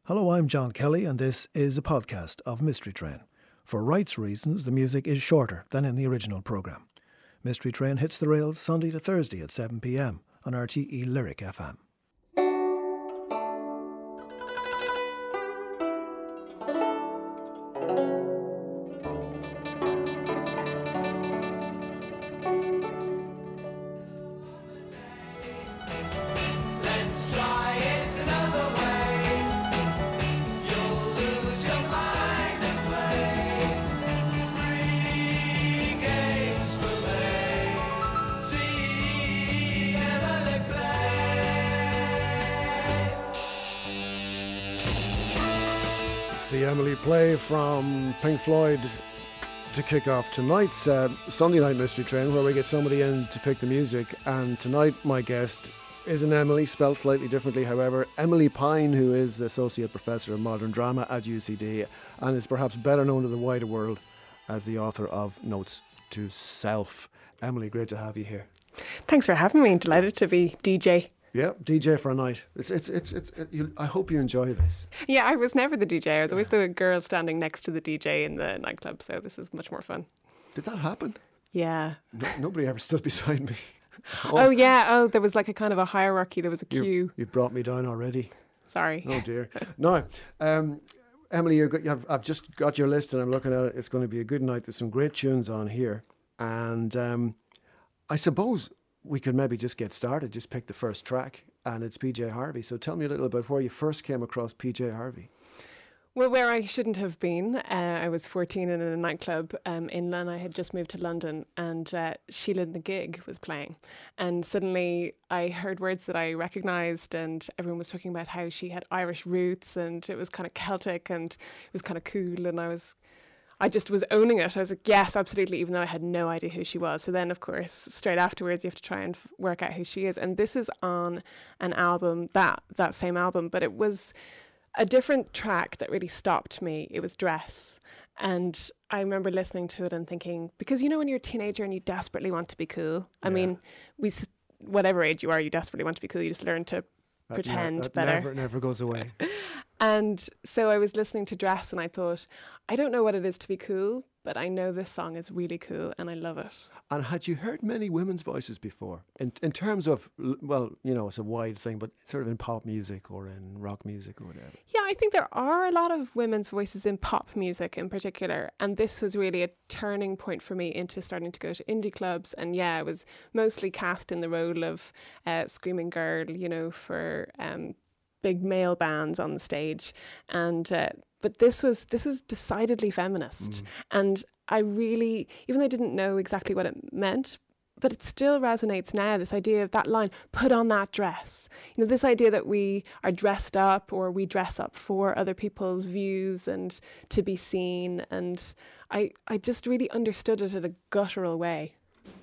Hello, I'm John Kelly, and this is a podcast of Mystery Train. For rights reasons, the music is shorter than in the original programme. Mystery Train hits the rails Sunday to Thursday at 7 p.m. on RTE Lyric FM. See Emily play from Pink Floyd to kick off tonight's Sunday Night Mystery Train, where we get somebody in to pick the music. And tonight my guest is an Emily, spelled slightly differently however, Emily Pine, who is Associate Professor of Modern Drama at UCD and is perhaps better known to the wider world as the author of Notes to Self. Emily, great to have you here. Thanks for having me. Delighted to be DJ. Yeah, DJ for a night. I hope you enjoy this. Yeah, I was never the DJ. I was always the girl standing next to the DJ in the nightclub, so this is much more fun. Did that happen? Yeah. Nobody ever stood beside me. Oh, yeah. Oh, there was like a kind of a hierarchy. There was a queue. You've brought me down already. Sorry. Oh, dear. No, Emily, I've just got your list and I'm looking at it. It's going to be a good night. There's some great tunes on here. And I suppose we could maybe just get started, just pick the first track, and it's PJ Harvey. So tell me a little about where you first came across PJ Harvey. Well, where I shouldn't have been. I was 14 and in a nightclub in London. I had just moved to London and Sheila and the Gig was playing. And suddenly I heard words that I recognised and everyone was talking about how she had Irish roots and it was kind of Celtic and it was kind of cool. And I just was owning it. I was like, yes, absolutely, even though I had no idea who she was. So then, of course, straight afterwards, you have to try and work out who she is. And this is on an album, that same album, but it was a different track that really stopped me. It was Dress. And I remember listening to it and thinking, because you know when you're a teenager and you desperately want to be cool? I mean, whatever age you are, you desperately want to be cool. You just learn to pretend better. That never goes away. And so I was listening to Dress and I thought, I don't know what it is to be cool, but I know this song is really cool and I love it. And had you heard many women's voices before? In terms of, well, you know, it's a wide thing, but sort of in pop music or in rock music or whatever. Yeah, I think there are a lot of women's voices in pop music in particular. And this was really a turning point for me into starting to go to indie clubs. And yeah, I was mostly cast in the role of screaming girl, you know, for big male bands on the stage. And but this was decidedly feminist. And I really, even though I didn't know exactly what it meant, but it still resonates now, this idea of that line, put on that dress. You know, this idea that we are dressed up or we dress up for other people's views and to be seen. And I just really understood it in a guttural way.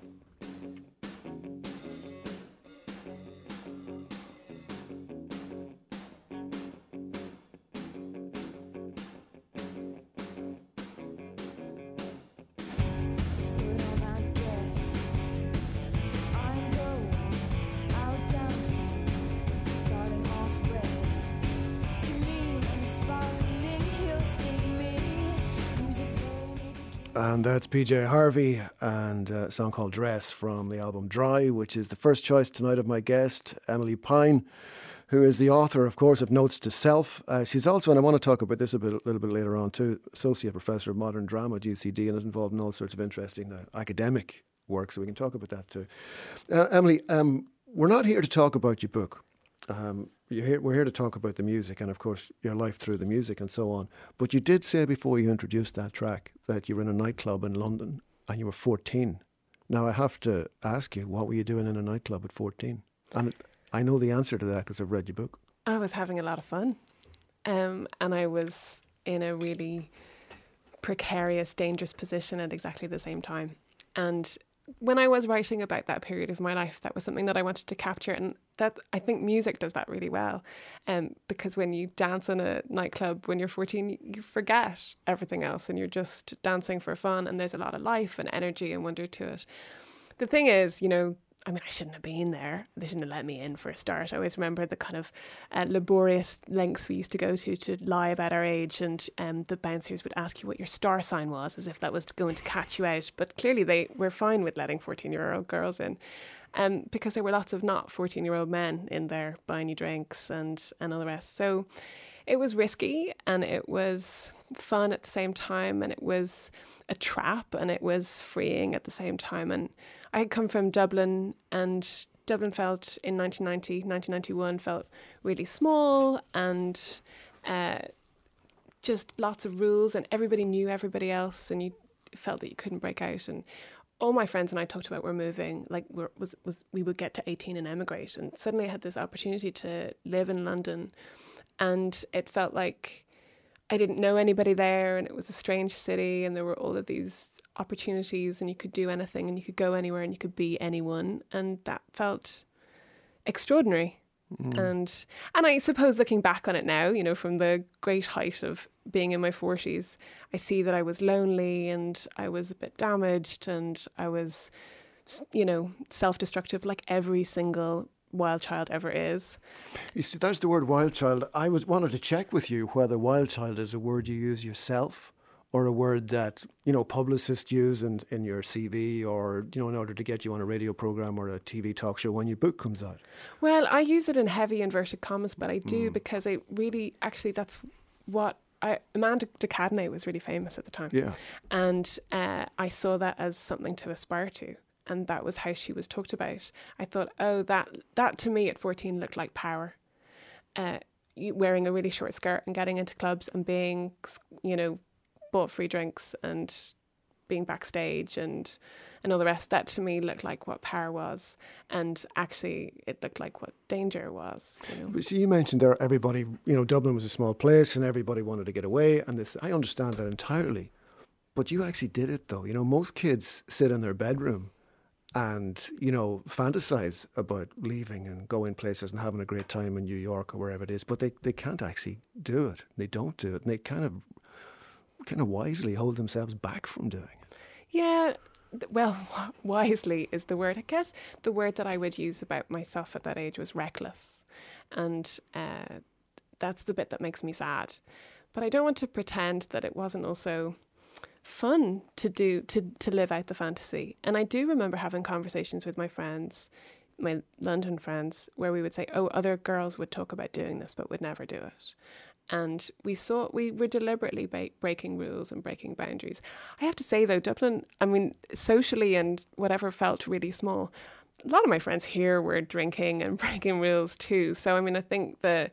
And that's PJ Harvey and a song called Dress from the album Dry, which is the first choice tonight of my guest, Emily Pine, who is the author, of course, of Notes to Self. She's also, and I want to talk about this a little bit later on too, Associate Professor of Modern Drama at UCD and is involved in all sorts of interesting academic work, so we can talk about that too. Emily, we're not here to talk about your book. We're here to talk about the music and, of course, your life through the music and so on. But you did say before you introduced that track that you were in a nightclub in London and you were 14. Now, I have to ask you, what were you doing in a nightclub at 14? And I know the answer to that because I've read your book. I was having a lot of fun. And I was in a really precarious, dangerous position at exactly the same time. And when I was writing about that period of my life, that was something that I wanted to capture, and that I think music does that really well. Because when you dance in a nightclub when you're 14, you forget everything else and you're just dancing for fun, and there's a lot of life and energy and wonder to it. The thing is, you know, I mean, I shouldn't have been there. They shouldn't have let me in for a start. I always remember the kind of laborious lengths we used to go to lie about our age, and the bouncers would ask you what your star sign was, as if that was going to catch you out. But clearly they were fine with letting 14-year-old girls in, because there were lots of not 14-year-old men in there buying you drinks and all the rest. So it was risky, and it was fun at the same time, and it was a trap, and it was freeing at the same time. And I had come from Dublin, and Dublin felt in 1991 felt really small, and just lots of rules, and everybody knew everybody else, and you felt that you couldn't break out. And all my friends and I talked about were moving, like we would get to 18 and emigrate, and suddenly I had this opportunity to live in London, and it felt like I didn't know anybody there, and it was a strange city, and there were all of these opportunities, and you could do anything, and you could go anywhere, and you could be anyone, and that felt extraordinary. And I suppose looking back on it now, you know, from the great height of being in my 40s, I see that I was lonely, and I was a bit damaged, and I was, you know, self-destructive like every single wild child ever is. You see, that's the word wild child. I wanted to check with you whether wild child is a word you use yourself, or a word that, you know, publicists use in your CV, or, you know, in order to get you on a radio programme or a TV talk show when your book comes out. Well, I use it in heavy inverted commas, but I do because I really, actually, that's what Amanda de Cadenet was really famous at the time. Yeah. And I saw that as something to aspire to. And that was how she was talked about. I thought, oh, that to me at 14 looked like power. Wearing a really short skirt and getting into clubs and being, you know, bought free drinks and being backstage and all the rest. That to me looked like what power was. And actually it looked like what danger was. You know? But see, you mentioned there everybody, you know, Dublin was a small place and everybody wanted to get away. And this, I understand that entirely. But you actually did it though. You know, most kids sit in their bedroom and, you know, fantasize about leaving and going places and having a great time in New York or wherever it is, but they can't actually do it. They don't do it. And they kind of wisely hold themselves back from doing it. Yeah, well, wisely is the word. I guess the word that I would use about myself at that age was reckless. And that's the bit that makes me sad. But I don't want to pretend that it wasn't also fun to live out the fantasy. And I do remember having conversations with my friends, my London friends, where we would say, oh, other girls would talk about doing this but would never do it. And we were deliberately breaking rules and breaking boundaries. I have to say though, Dublin, I mean, socially and whatever, felt really small. A lot of my friends here were drinking and breaking rules too. So I mean, I think the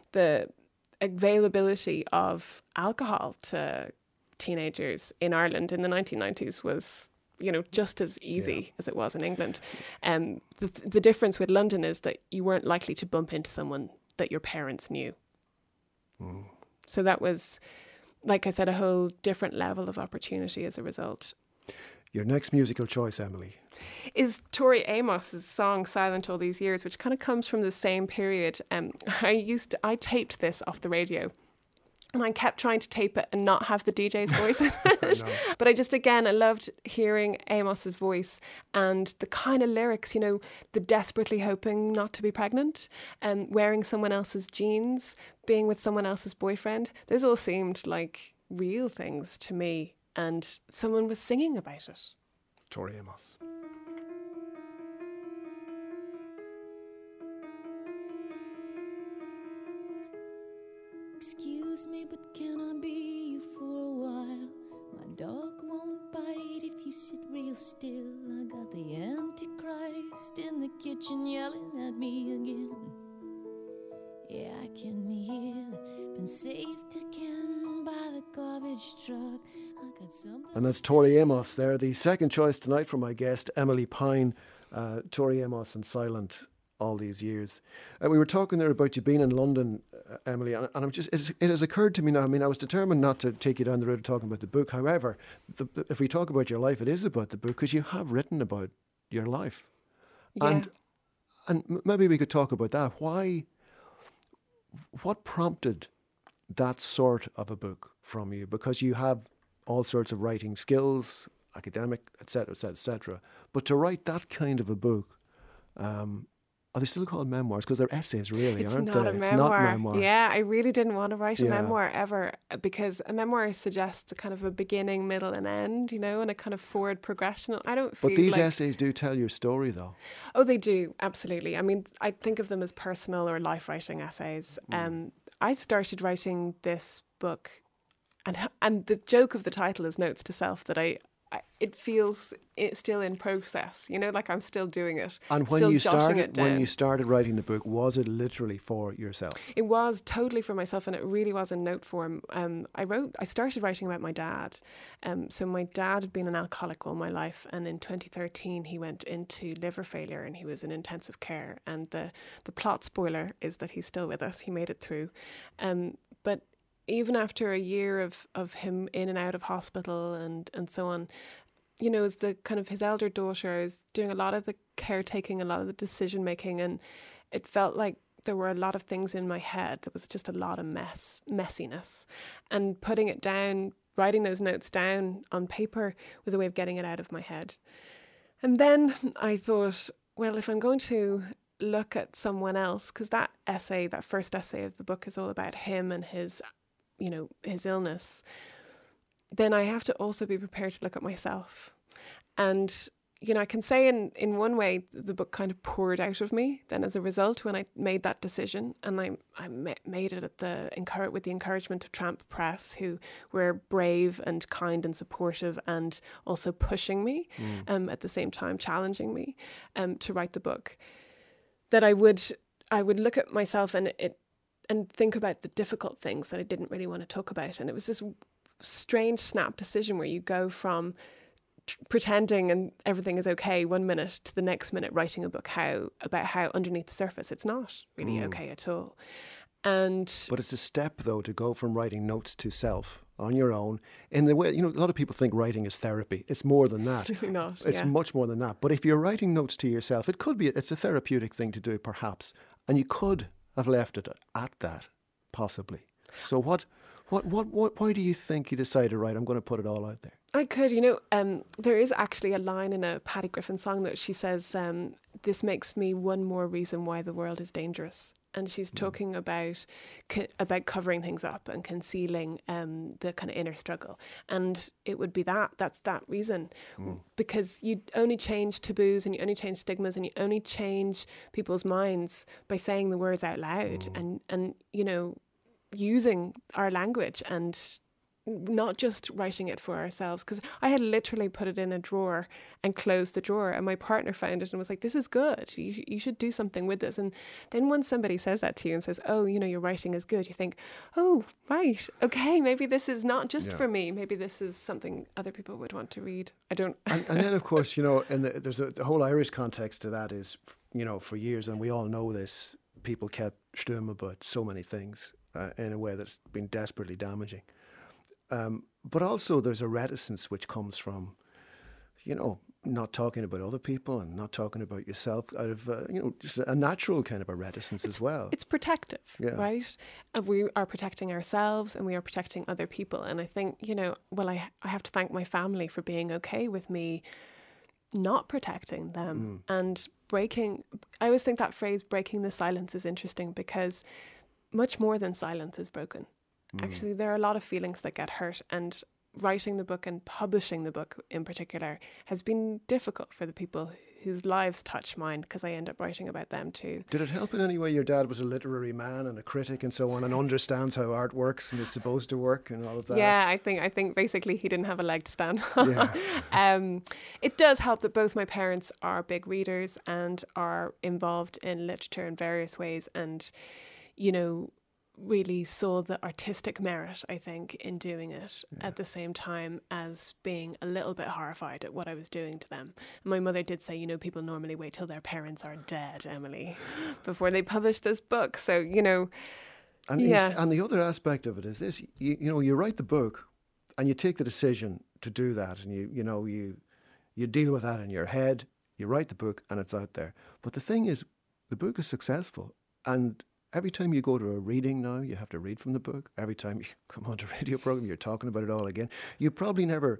availability of alcohol to teenagers in Ireland in the 1990s was, you know, just as easy as it was in England. The difference with London is that you weren't likely to bump into someone that your parents knew. So that was, like I said, a whole different level of opportunity as a result. Your next musical choice, Emily, is Tori Amos's song "Silent All These Years," which kind of comes from the same period. I taped this off the radio. And I kept trying to tape it and not have the DJ's voice in it. But I loved hearing Amos's voice and the kind of lyrics, you know, the desperately hoping not to be pregnant and wearing someone else's jeans, being with someone else's boyfriend. Those all seemed like real things to me. And someone was singing about it. Tori Amos. Excuse me, but can I be you for a while? My dog won't bite if you sit real still. I got the Antichrist in the kitchen yelling at me again. Yeah, I can hear, been saved again by the garbage truck. I got something. And that's Tori Amos there, the second choice tonight from my guest, Emily Pine. Tori Amos and Silent All These Years. We were talking there about you being in London, Emily, and it has occurred to me now. I mean, I was determined not to take you down the road of talking about the book. However, if we talk about your life, it is about the book because you have written about your life. Yeah. And maybe we could talk about that. What prompted that sort of a book from you? Because you have all sorts of writing skills, academic, etc., etc., etc. But to write that kind of a book Are they still called memoirs? Because they're essays, really, aren't not they? a memoir. It's not memoir. Yeah, I really didn't want to write a Yeah. memoir ever, because a memoir suggests a kind of a beginning, middle, and end, you know, and a kind of forward progression. I don't feel But these like... essays do tell your story, though. Oh, they do, absolutely. I mean, I think of them as personal or life writing essays. I started writing this book, and the joke of the title is Notes to Self, that it feels it's still in process, you know, like I'm still doing it. And when still you jotting it down. when you started writing the book, was it literally for yourself? It was totally for myself, and it really was in note form. I started writing about my dad. So my dad had been an alcoholic all my life, and in 2013 he went into liver failure and he was in intensive care. And the plot spoiler is that he's still with us. He made it through. But even after a year of him in and out of hospital and so on, you know, as the kind of his elder daughter, I was doing a lot of the caretaking, a lot of the decision making, and it felt like there were a lot of things in my head. There was just a lot of messiness. And putting it down, writing those notes down on paper was a way of getting it out of my head. And then I thought, well, if I'm going to look at someone else, because that first essay of the book is all about him and his, you know, his illness, then I have to also be prepared to look at myself. And, you know, I can say in one way the book kind of poured out of me then as a result when I made that decision. And I made it with the encouragement of Tramp Press, who were brave and kind and supportive and also pushing me at the same time, challenging me to write the book. That I would look at myself and think about the difficult things that I didn't really want to talk about. And it was this strange snap decision where you go from pretending and everything is okay 1 minute to the next minute writing a book about how underneath the surface it's not really okay at all. But it's a step, though, to go from writing notes to self on your own in the way, you know, a lot of people think writing is therapy. It's more than that. It's really not. It's much more than that. But if you're writing notes to yourself, it's a therapeutic thing to do, perhaps. And you could have left it at that, possibly. So why do you think you decided, right, I'm going to put it all out there? I could, you know, there is actually a line in a Paddy Griffin song that she says, this makes me one more reason why the world is dangerous. And she's talking about covering things up and concealing the kind of inner struggle. And it would be that's that reason. Because you only change taboos and you only change stigmas and you only change people's minds by saying the words out loud and you know, using our language and not just writing it for ourselves. Because I had literally put it in a drawer and closed the drawer, and my partner found it and was like, this is good, you should do something with this. And then when somebody says that to you and says, oh, you know, your writing is good, you think, oh, right, okay, maybe this is not just for me, maybe this is something other people would want to read. I don't and then of course, you know, and there's the whole Irish context to that is, you know, for years, and we all know this, people kept stum about so many things in a way that's been desperately damaging. But also there's a reticence which comes from, you know, not talking about other people and not talking about yourself out of, you know, just a natural kind of a reticence as well. It's protective, right? And we are protecting ourselves and we are protecting other people. And I think, you know, well, I have to thank my family for being okay with me not protecting them and breaking. I always think that phrase, breaking the silence, is interesting because much more than silence is broken. Actually, there are a lot of feelings that get hurt, and writing the book and publishing the book in particular has been difficult for the people whose lives touch mine, because I end up writing about them too. Did it help in any way your dad was a literary man and a critic and so on and understands how art works and is supposed to work and all of that? Yeah, I think basically he didn't have a leg to stand on. It does help that both my parents are big readers and are involved in literature in various ways, and, you know, really saw the artistic merit, I think, in doing it at the same time as being a little bit horrified at what I was doing to them. And my mother did say, you know, people normally wait till their parents are dead, Emily, before they publish this book. So, you know, and the other aspect of it is this, you know, you write the book and you take the decision to do that, and you deal with that in your head, you write the book and it's out there. But the thing is, the book is successful, and every time you go to a reading now, you have to read from the book. Every time you come on to a radio program, you're talking about it all again. You probably never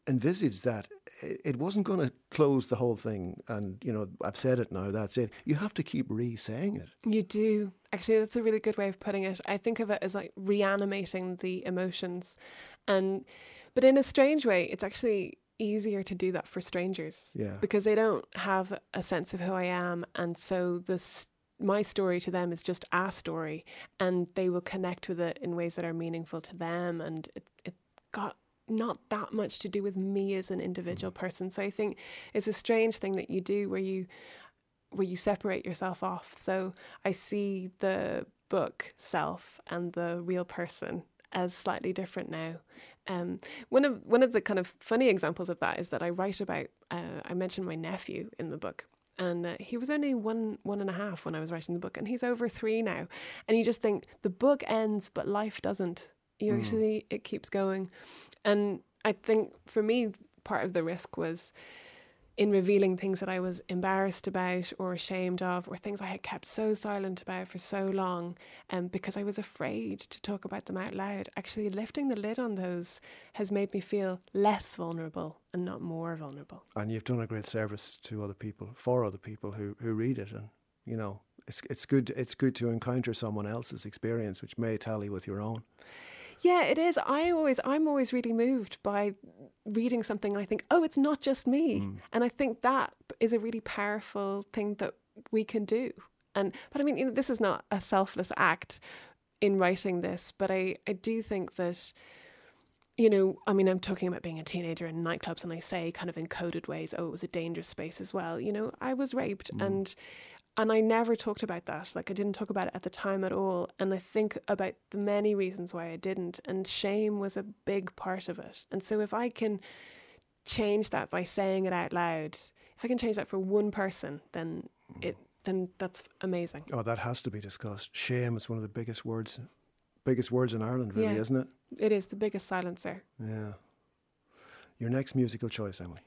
envisaged that it wasn't going to close the whole thing and, I've said it now, that's it. You have to keep re-saying it. You do. Actually, that's a really good way of putting it. I think of it as like reanimating the emotions. But in a strange way, it's actually easier to do that for strangers. Yeah. Because they don't have a sense of who I am. And so my story to them is just a story, and they will connect with it in ways that are meaningful to them. And it got not that much to do with me as an individual person. So I think it's a strange thing that you do where you separate yourself off. So I see the book self and the real person as slightly different now. One of the kind of funny examples of that is that I write about, I mentioned my nephew in the book. And he was only one and a half when I was writing the book, and he's over 3 now. And you just think the book ends, but life doesn't. Actually, it keeps going. And I think for me, part of the risk was in revealing things that I was embarrassed about or ashamed of, or things I had kept so silent about for so long, because I was afraid to talk about them out loud. Actually, lifting the lid on those has made me feel less vulnerable and not more vulnerable. And you've done a great service to other people, for other people who read it. And, it's good to encounter someone else's experience, which may tally with your own. Yeah, it is. I'm always really moved by reading something and I think, oh, it's not just me. And I think that is a really powerful thing that we can do. But I mean, this is not a selfless act in writing this, but I do think that, I'm talking about being a teenager in nightclubs, and I say kind of in coded ways, oh, it was a dangerous space as well. I was raped and I never talked about that. Like, I didn't talk about it at the time at all. And I think about the many reasons why I didn't. And shame was a big part of it. And so if I can change that by saying it out loud, if I can change that for one person, then that's amazing. Oh, that has to be discussed. Shame is one of the biggest words in Ireland, really, isn't it? It is the biggest silencer. Yeah. Your next musical choice, Emily.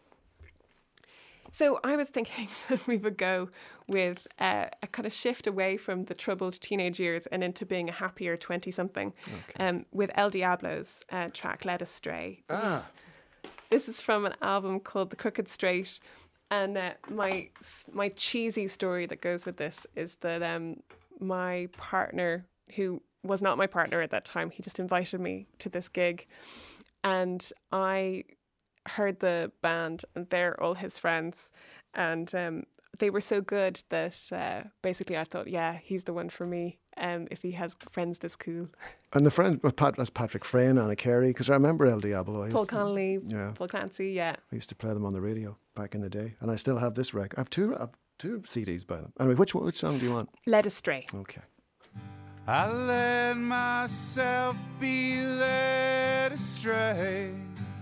So I was thinking that we would go with a kind of shift away from the troubled teenage years and into being a happier 20-something, with El Diablo's track Led Astray. This is from an album called The Crooked Straight. And my cheesy story that goes with this is that my partner, who was not my partner at that time, he just invited me to this gig. And I heard the band, and they're all his friends, and they were so good that basically I thought, yeah, he's the one for me, if he has friends this cool. And the friend was Patrick Freyne, Anna Carey, because I remember El Diablo. Paul Connolly, Paul Clancy, yeah. I used to play them on the radio back in the day, and I still have this record. I have two CDs by them. Anyway, which song do you want? Led Astray. Okay. I let myself be led astray.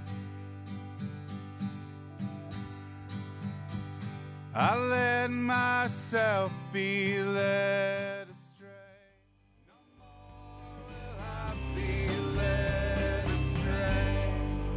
I let myself be led astray. No more will I be led astray.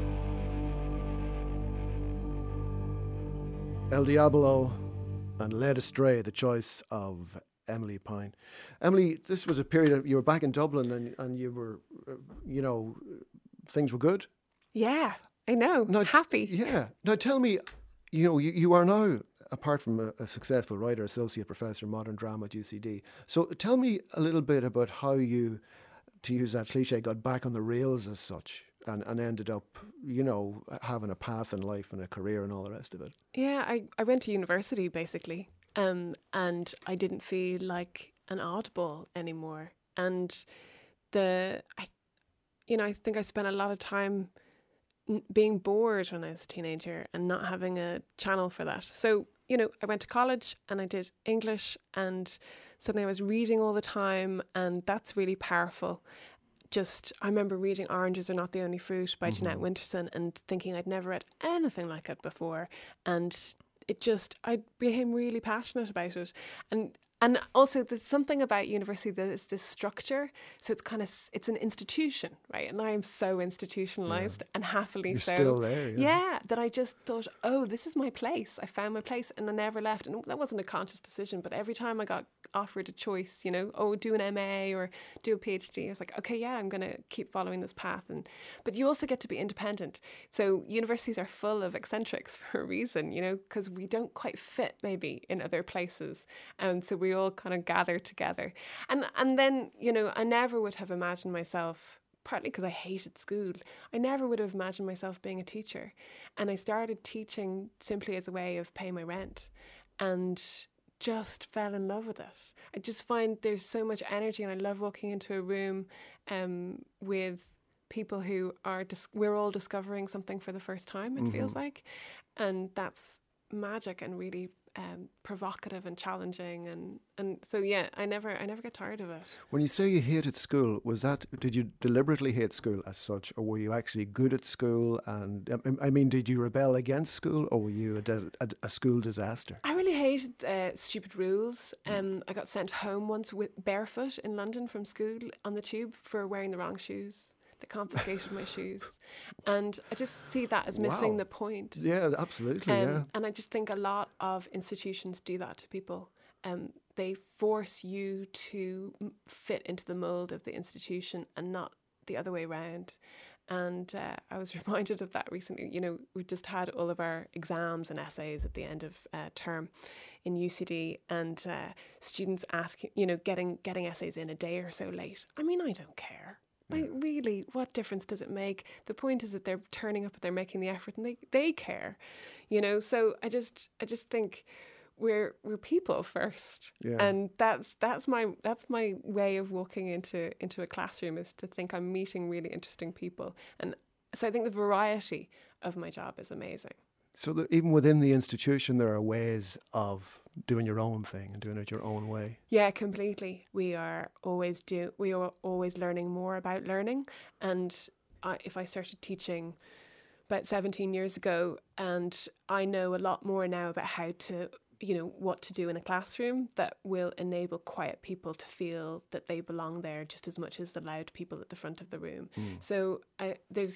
El Diablo and Led Astray, the choice of Emily Pine. Emily, this was a period you were back in Dublin and you were, things were good. Yeah, I know. Now, happy. Yeah. Now tell me, you are now, apart from a successful writer, associate professor in modern drama at UCD. So tell me a little bit about how you, to use that cliche, got back on the rails as such and ended up, having a path in life and a career and all the rest of it. Yeah, I went to university basically, and I didn't feel like an oddball anymore. And I think I spent a lot of time being bored when I was a teenager and not having a channel for that. So, I went to college and I did English, and suddenly I was reading all the time, and that's really powerful. I remember reading Oranges Are Not the Only Fruit by Jeanette Winterson and thinking I'd never read anything like it before. And I became really passionate about it. And And also, there's something about university that is this structure. So it's an institution, right? And I am so institutionalized and happily You're so. still there, yeah. That I just thought, oh, this is my place. I found my place and I never left. And that wasn't a conscious decision, but every time I got offered a choice, do an MA or do a PhD, I was like, okay, yeah, I'm going to keep following this path. But you also get to be independent. So universities are full of eccentrics for a reason, because we don't quite fit maybe in other places. So we all kind of gather together. And then, I never would have imagined myself, partly because I hated school, I never would have imagined myself being a teacher. And I started teaching simply as a way of paying my rent and just fell in love with it. I just find there's so much energy, and I love walking into a room with people who we're all discovering something for the first time, it feels like. And that's magic and really provocative and challenging, and so yeah, I never get tired of it. When you say you hated school, did you deliberately hate school as such, or were you actually good at school? And I mean, did you rebel against school, or were you a school disaster? I really hated stupid rules. I got sent home once barefoot in London from school on the tube for wearing the wrong shoes. They confiscated my shoes. And I just see that as missing the point. Yeah, absolutely, yeah. And I just think a lot of institutions do that to people. They force you to fit into the mould of the institution and not the other way around. And I was reminded of that recently. We just had all of our exams and essays at the end of term in UCD, and students getting essays in a day or so late. I mean, I don't care. Like, really, what difference does it make? The point is that they're turning up, they're making the effort, and they care, So I just think we're people first, and that's my way of walking into a classroom, is to think I'm meeting really interesting people, and so I think the variety of my job is amazing. So that even within the institution, there are ways of doing your own thing and doing it your own way. Yeah, completely. We are always learning more about learning. And if I started teaching about 17 years ago, and I know a lot more now about how to, what to do in a classroom that will enable quiet people to feel that they belong there just as much as the loud people at the front of the room. So there's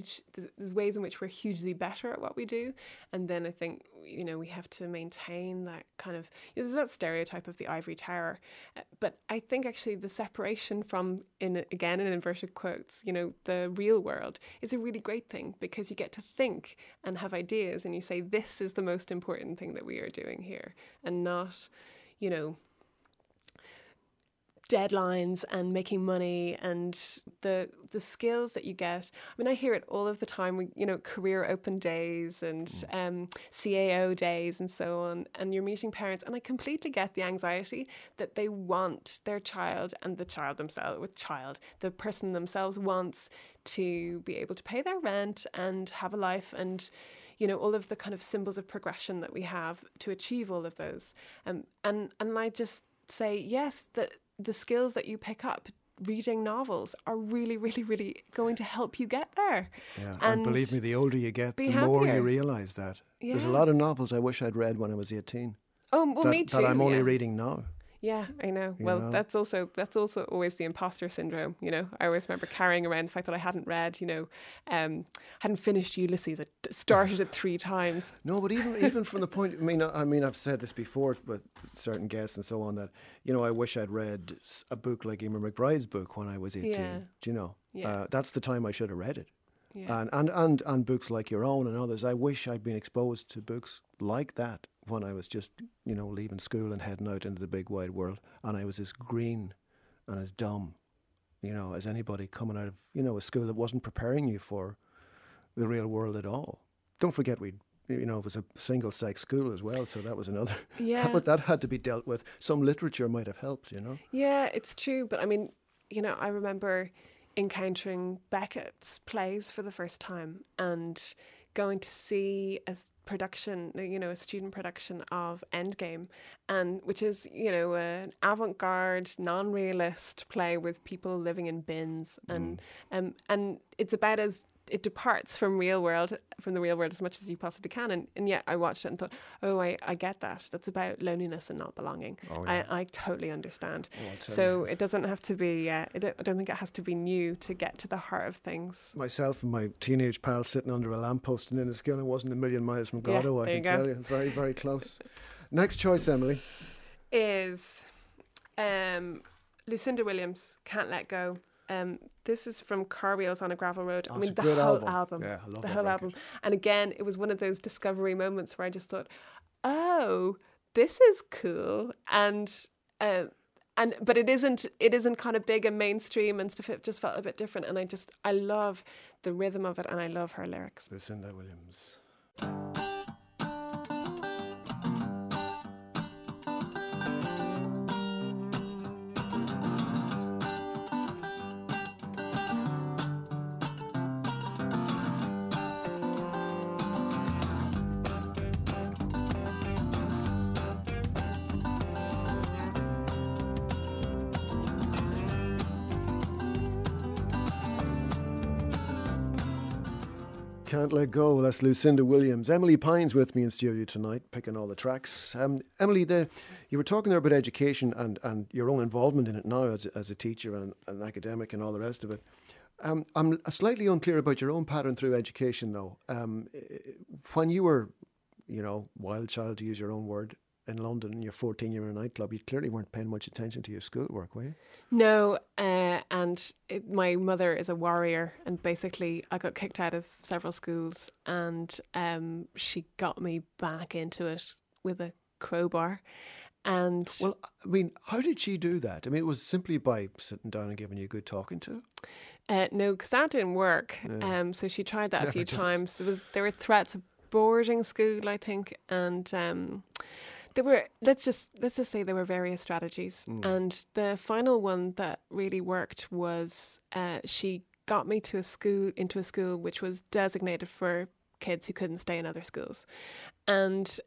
ways in which we're hugely better at what we do. And then I think, we have to maintain that kind of, there's that stereotype of the ivory tower. But I think actually the separation from, in inverted quotes, the real world is a really great thing, because you get to think and have ideas, and you say, this is the most important thing that we are doing here, and not, deadlines and making money and the skills that you get. I mean, I hear it all of the time, career open days and CAO days and so on, and you're meeting parents, and I completely get the anxiety that they want their child, and the person themselves wants to be able to pay their rent and have a life, and all of the kind of symbols of progression that we have to achieve all of those. And I just say, yes, that the skills that you pick up reading novels are really, really, really going to help you get there. Yeah, and believe me, the older you get, the more you realise that. Yeah. There's a lot of novels I wish I'd read when I was 18. Oh, well, me too. That I'm only reading now. Yeah, I know. That's also always the imposter syndrome. I always remember carrying around the fact that I hadn't read, hadn't finished Ulysses. I started it 3 times. No, but even from the point, I mean, I've said this before with certain guests and so on, that I wish I'd read a book like Emer McBride's book when I was 18. Yeah. Do you know? Yeah. That's the time I should have read it. Yeah. And books like your own and others. I wish I'd been exposed to books like that when I was just, leaving school and heading out into the big wide world. And I was as green and as dumb, as anybody coming out of, a school that wasn't preparing you for the real world at all. Don't forget it was a single-sex school as well, so that was another. Yeah. But that had to be dealt with. Some literature might have helped, Yeah, it's true. But I mean, I remember encountering Beckett's plays for the first time and going to see, as production, a student production of Endgame, and which is, an avant-garde, non-realist play with people living in bins, and it's about it departs from the real world as much as you possibly can, and yet I watched it and thought, oh, I get that. That's about loneliness and not belonging. Oh, yeah. I totally understand. Oh, I'll tell So it doesn't have to be. I don't think it has to be new to get to the heart of things. Myself and my teenage pal sitting under a lamppost in Enniskillen wasn't a million miles from Godot, I there can you go. tell you. Very, very close. Next choice, Emily. Is Lucinda Williams, Can't Let Go. This is from Car Wheels on a Gravel Road. Oh, I it's mean, a the good whole album. Yeah, I love the that whole record. album. And again, it was one of those discovery moments where I just thought, oh, this is cool. But it isn't kind of big and mainstream and stuff. It just felt a bit different. And I love the rhythm of it, and I love her lyrics. Lucinda Williams. Can't Let Go, that's Lucinda Williams. Emily Pine's with me in studio tonight, picking all the tracks. Emily, you were talking there about education and your own involvement in it now as a teacher and an academic and all the rest of it. I'm slightly unclear about your own pattern through education, though. When you were, wild child, to use your own word, in London, you're 14, you're in a nightclub, you clearly weren't paying much attention to your schoolwork, were you? No, my mother is a warrior, and basically I got kicked out of several schools, and she got me back into it with a crowbar. And well, I mean, how did she do that? I mean, it was simply by sitting down and giving you a good talking to? No, because that didn't work. Yeah. So she tried that Never a few does. times. There were threats of boarding school, I think, and there were let's just say there were various strategies. And the final one that really worked was she got me into a school which was designated for kids who couldn't stay in other schools, and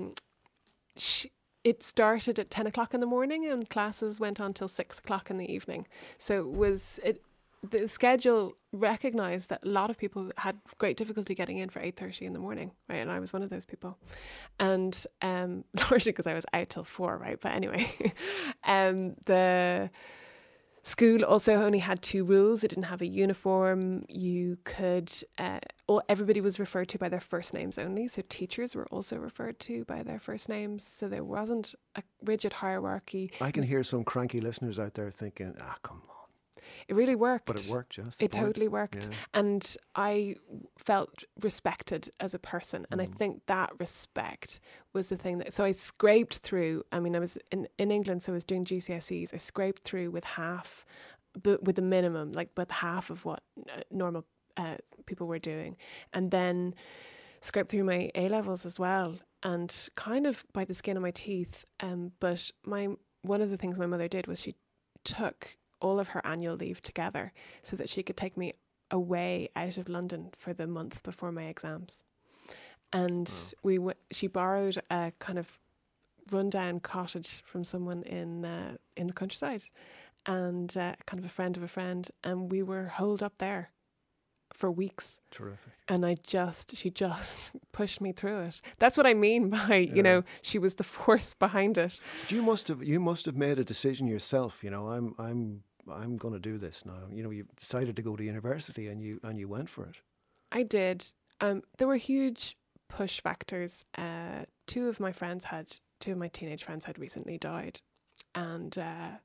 it started at 10 o'clock in the morning and classes went on till 6 o'clock in the evening. So the schedule recognised that a lot of people had great difficulty getting in for 8:30 in the morning, right? And I was one of those people. And largely because I was out till 4, right? But anyway, the school also only had 2 rules. It didn't have a uniform. You could, everybody was referred to by their first names only. So teachers were also referred to by their first names. So there wasn't a rigid hierarchy. I can hear some cranky listeners out there thinking, come on. It really worked. But it worked, yes. It totally worked. Yeah. And I felt respected as a person. And I think that respect was the thing so I scraped through. I mean, I was in England, so I was doing GCSEs. I scraped through with half, but with the minimum, like with half of what normal people were doing. And then scraped through my A-levels as well. And kind of by the skin of my teeth. But one of the things my mother did was she took all of her annual leave together so that she could take me away out of London for the month before my exams. And she borrowed a kind of rundown cottage from someone in the countryside, and kind of a friend of a friend, and we were holed up there for weeks. Terrific. And she just pushed me through it. That's what I mean by, she was the force behind it. But you must have made a decision yourself, I'm going to do this now. You decided to go to university and you went for it. I did. There were huge push factors. Two of my teenage friends had recently died, and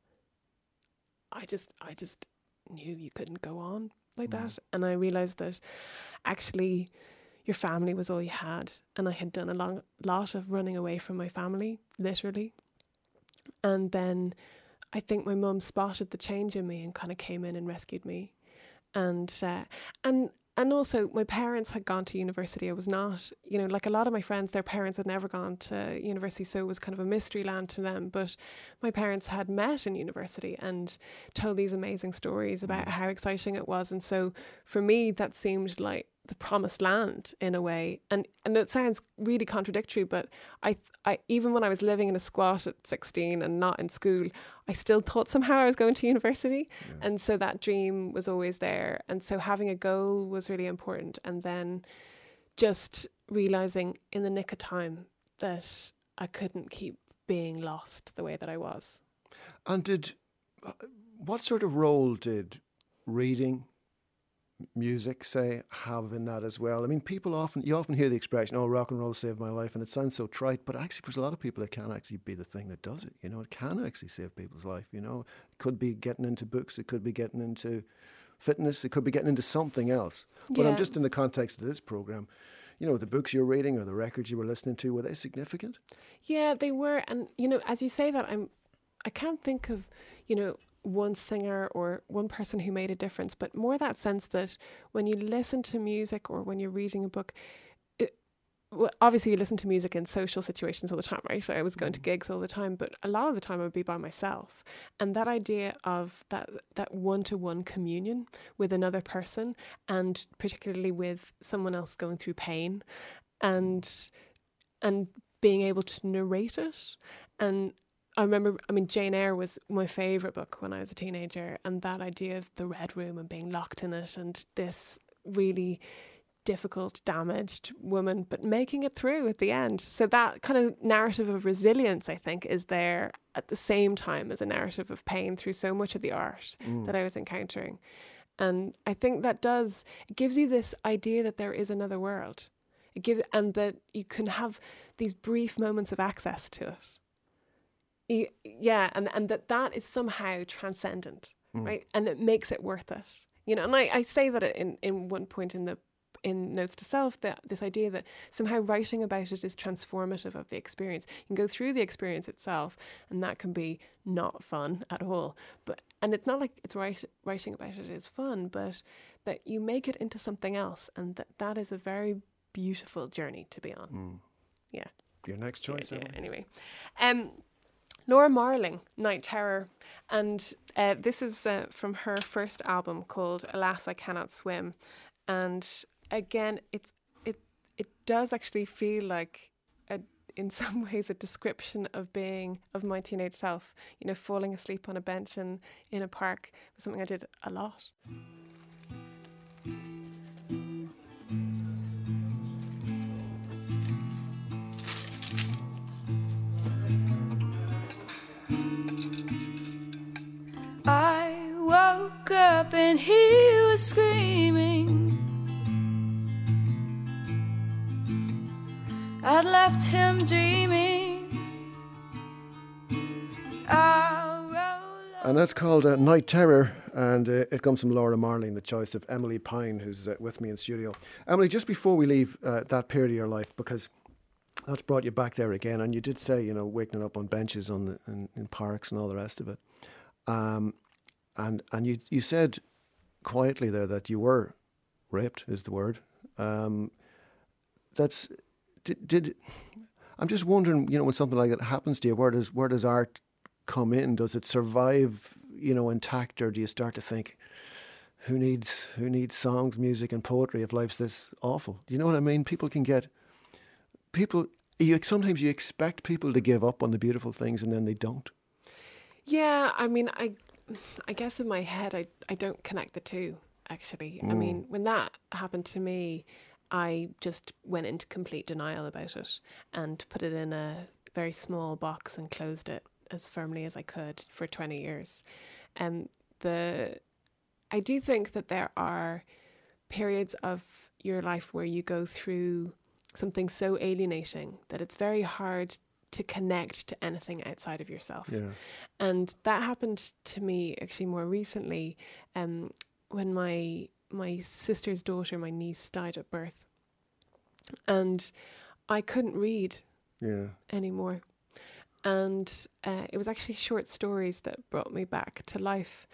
I just knew you couldn't go on like that. And I realised that actually your family was all you had, and I had done a lot of running away from my family, literally. And then I think my mum spotted the change in me and kind of came in and rescued me. And also my parents had gone to university. I was not, like a lot of my friends, their parents had never gone to university, so it was kind of a mystery land to them. But my parents had met in university and told these amazing stories about how exciting it was. And so for me, that seemed like the promised land in a way. And it sounds really contradictory, but I even when I was living in a squat at 16 and not in school, I still thought somehow I was going to university. Yeah. And so that dream was always there. And so having a goal was really important. And then just realising in the nick of time that I couldn't keep being lost the way that I was. And what sort of role did reading, music, say, have in that as well? I mean, you often hear the expression, "Oh, rock and roll saved my life," and it sounds so trite, but actually for a lot of people it can actually be the thing that does it. You know, it can actually save people's life. You know, it could be getting into books, it could be getting into fitness, it could be getting into something else. But I'm just in the context of this program, you know, the books you're reading or the records you were listening to, were they significant? Yeah, they were. And, you know, as you say that, I can't think of, you know, one singer or one person who made a difference, but more that sense that when you listen to music or when you're reading a book, obviously you listen to music in social situations all the time, right? I was going to gigs all the time, but a lot of the time I would be by myself. And that idea of that one-to-one communion with another person, and particularly with someone else going through pain, and being able to narrate it. And I remember, Jane Eyre was my favourite book when I was a teenager, and that idea of the Red Room and being locked in it and this really difficult, damaged woman, but making it through at the end. So that kind of narrative of resilience, I think, is there at the same time as a narrative of pain through so much of the art that I was encountering. And I think it gives you this idea that there is another world. And that you can have these brief moments of access to it. And that is somehow transcendent, right? And it makes it worth it. You know, and I say that in one point in Notes to Self, that this idea that somehow writing about it is transformative of the experience. You can go through the experience itself, and that can be not fun at all. And it's not like it's writing about it is fun, but that you make it into something else, and that is a very beautiful journey to be on. Yeah. Your next choice, anyway. Laura Marling, Night Terror, and this is from her first album called Alas, I Cannot Swim. And again, it does actually feel like, in some ways, a description of my teenage self. You know, falling asleep on a bench in a park was something I did a lot. I woke up and he was screaming. I'd left him dreaming. And that's called Night Terror, and it comes from Laura Marling, the choice of Emily Pine, who's with me in studio. Emily, just before we leave that period of your life, because that's brought you back there again, and you did say, you know, waking up on benches in parks and all the rest of it. And you said quietly there that you were raped, is the word. I'm just wondering, you know, when something like that happens to you, where does art come in? Does it survive, you know, intact, or do you start to think, who needs songs, music, and poetry if life's this awful? Do you know what I mean? Sometimes you expect people to give up on the beautiful things, and then they don't. Yeah, I guess in my head, I don't connect the two, actually. I mean, when that happened to me, I just went into complete denial about it and put it in a very small box and closed it as firmly as I could for 20 years. I do think that there are periods of your life where you go through something so alienating that it's very hard to connect to anything outside of yourself. Yeah. And that happened to me actually more recently when my sister's daughter, my niece, died at birth. And I couldn't read anymore. And it was actually short stories that brought me back to life.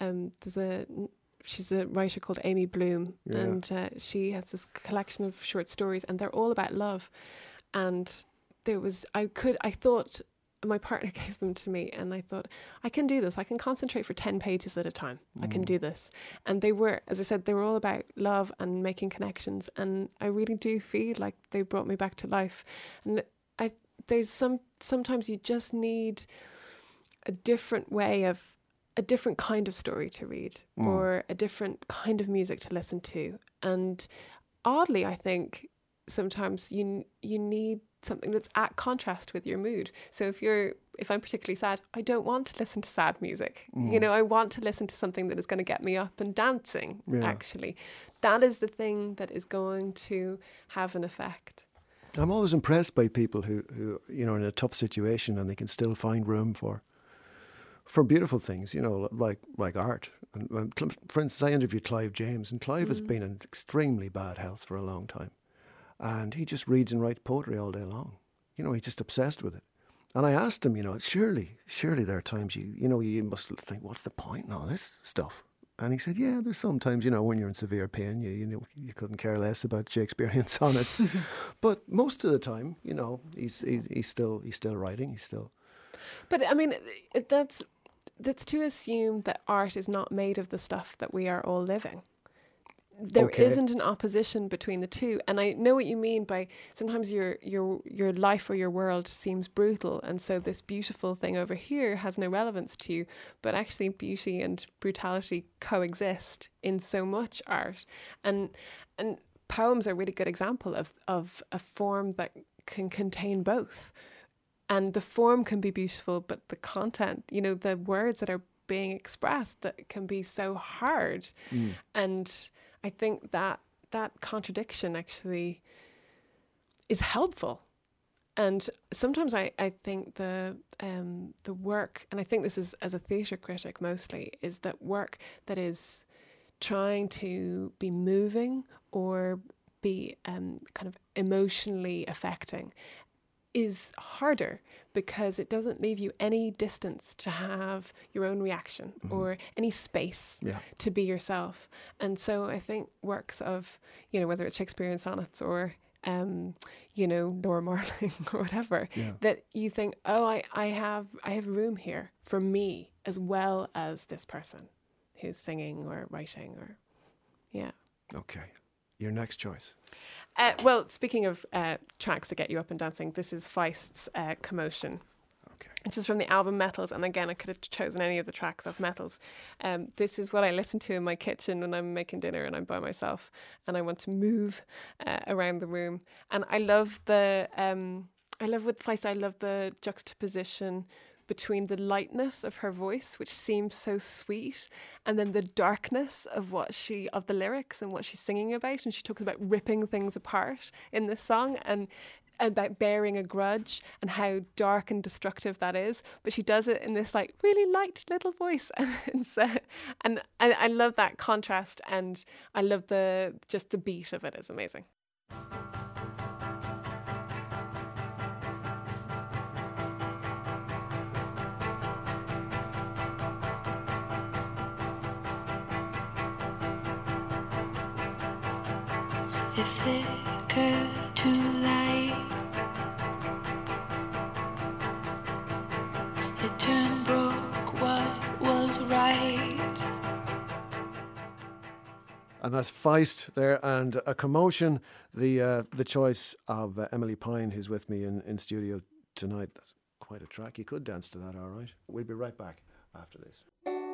She's a writer called Amy Bloom, and she has this collection of short stories, and they're all about love. And I thought my partner gave them to me, and I thought, I can do this. I can concentrate for 10 pages at a time. I can do this. And they were, as I said, they were all about love and making connections. And I really do feel like they brought me back to life. And sometimes you just need a different kind of story to read, or a different kind of music to listen to. And oddly, I think sometimes you need something that's at contrast with your mood. So if I'm particularly sad, I don't want to listen to sad music. I want to listen to something that is going to get me up and dancing, actually. That is the thing that is going to have an effect. I'm always impressed by people who are in a tough situation and they can still find room for beautiful things, like art. And for instance, I interviewed Clive James, and Clive has been in extremely bad health for a long time. And he just reads and writes poetry all day long. He's just obsessed with it. And I asked him, surely there are times you must think, what's the point in all this stuff? And he said, yeah, there's sometimes, when you're in severe pain, you couldn't care less about Shakespearean sonnets. But most of the time, he's still writing. He's still. But I mean, that's to assume that art is not made of the stuff that we are all living. There isn't an opposition between the two. And I know what you mean by sometimes your life or your world seems brutal, and so this beautiful thing over here has no relevance to you. But actually beauty and brutality coexist in so much art. And poems are a really good example of a form that can contain both. And the form can be beautiful, but the content, the words that are being expressed, that can be so hard. And I think that contradiction actually is helpful. And sometimes I think the work, and I think this is as a theatre critic mostly, is that work that is trying to be moving or be kind of emotionally affecting is harder, because it doesn't leave you any distance to have your own reaction or any space to be yourself. And so I think works of, whether it's Shakespearean sonnets or, Nora Marling or whatever, that you think, oh, I have room here for me as well as this person who's singing or writing or, Okay. Your next choice. Well, speaking of tracks that get you up and dancing, this is Feist's Commotion. Okay. Which is from the album Metals. And again, I could have chosen any of the tracks off Metals. This is what I listen to in my kitchen when I'm making dinner and I'm by myself and I want to move around the room. And I love with Feist, I love the juxtaposition between the lightness of her voice, which seems so sweet, and then the darkness of the lyrics and what she's singing about. And she talks about ripping things apart in this song and about bearing a grudge and how dark and destructive that is. But she does it in this like really light little voice. And I love that contrast, and I love the beat of it is amazing. If flicker to light, it turned broke what was right. And that's Feist there, and A Commotion, the choice of Emily Pine, who's with me in studio tonight. That's quite a track. You could dance to that, all right. We'll be right back after this.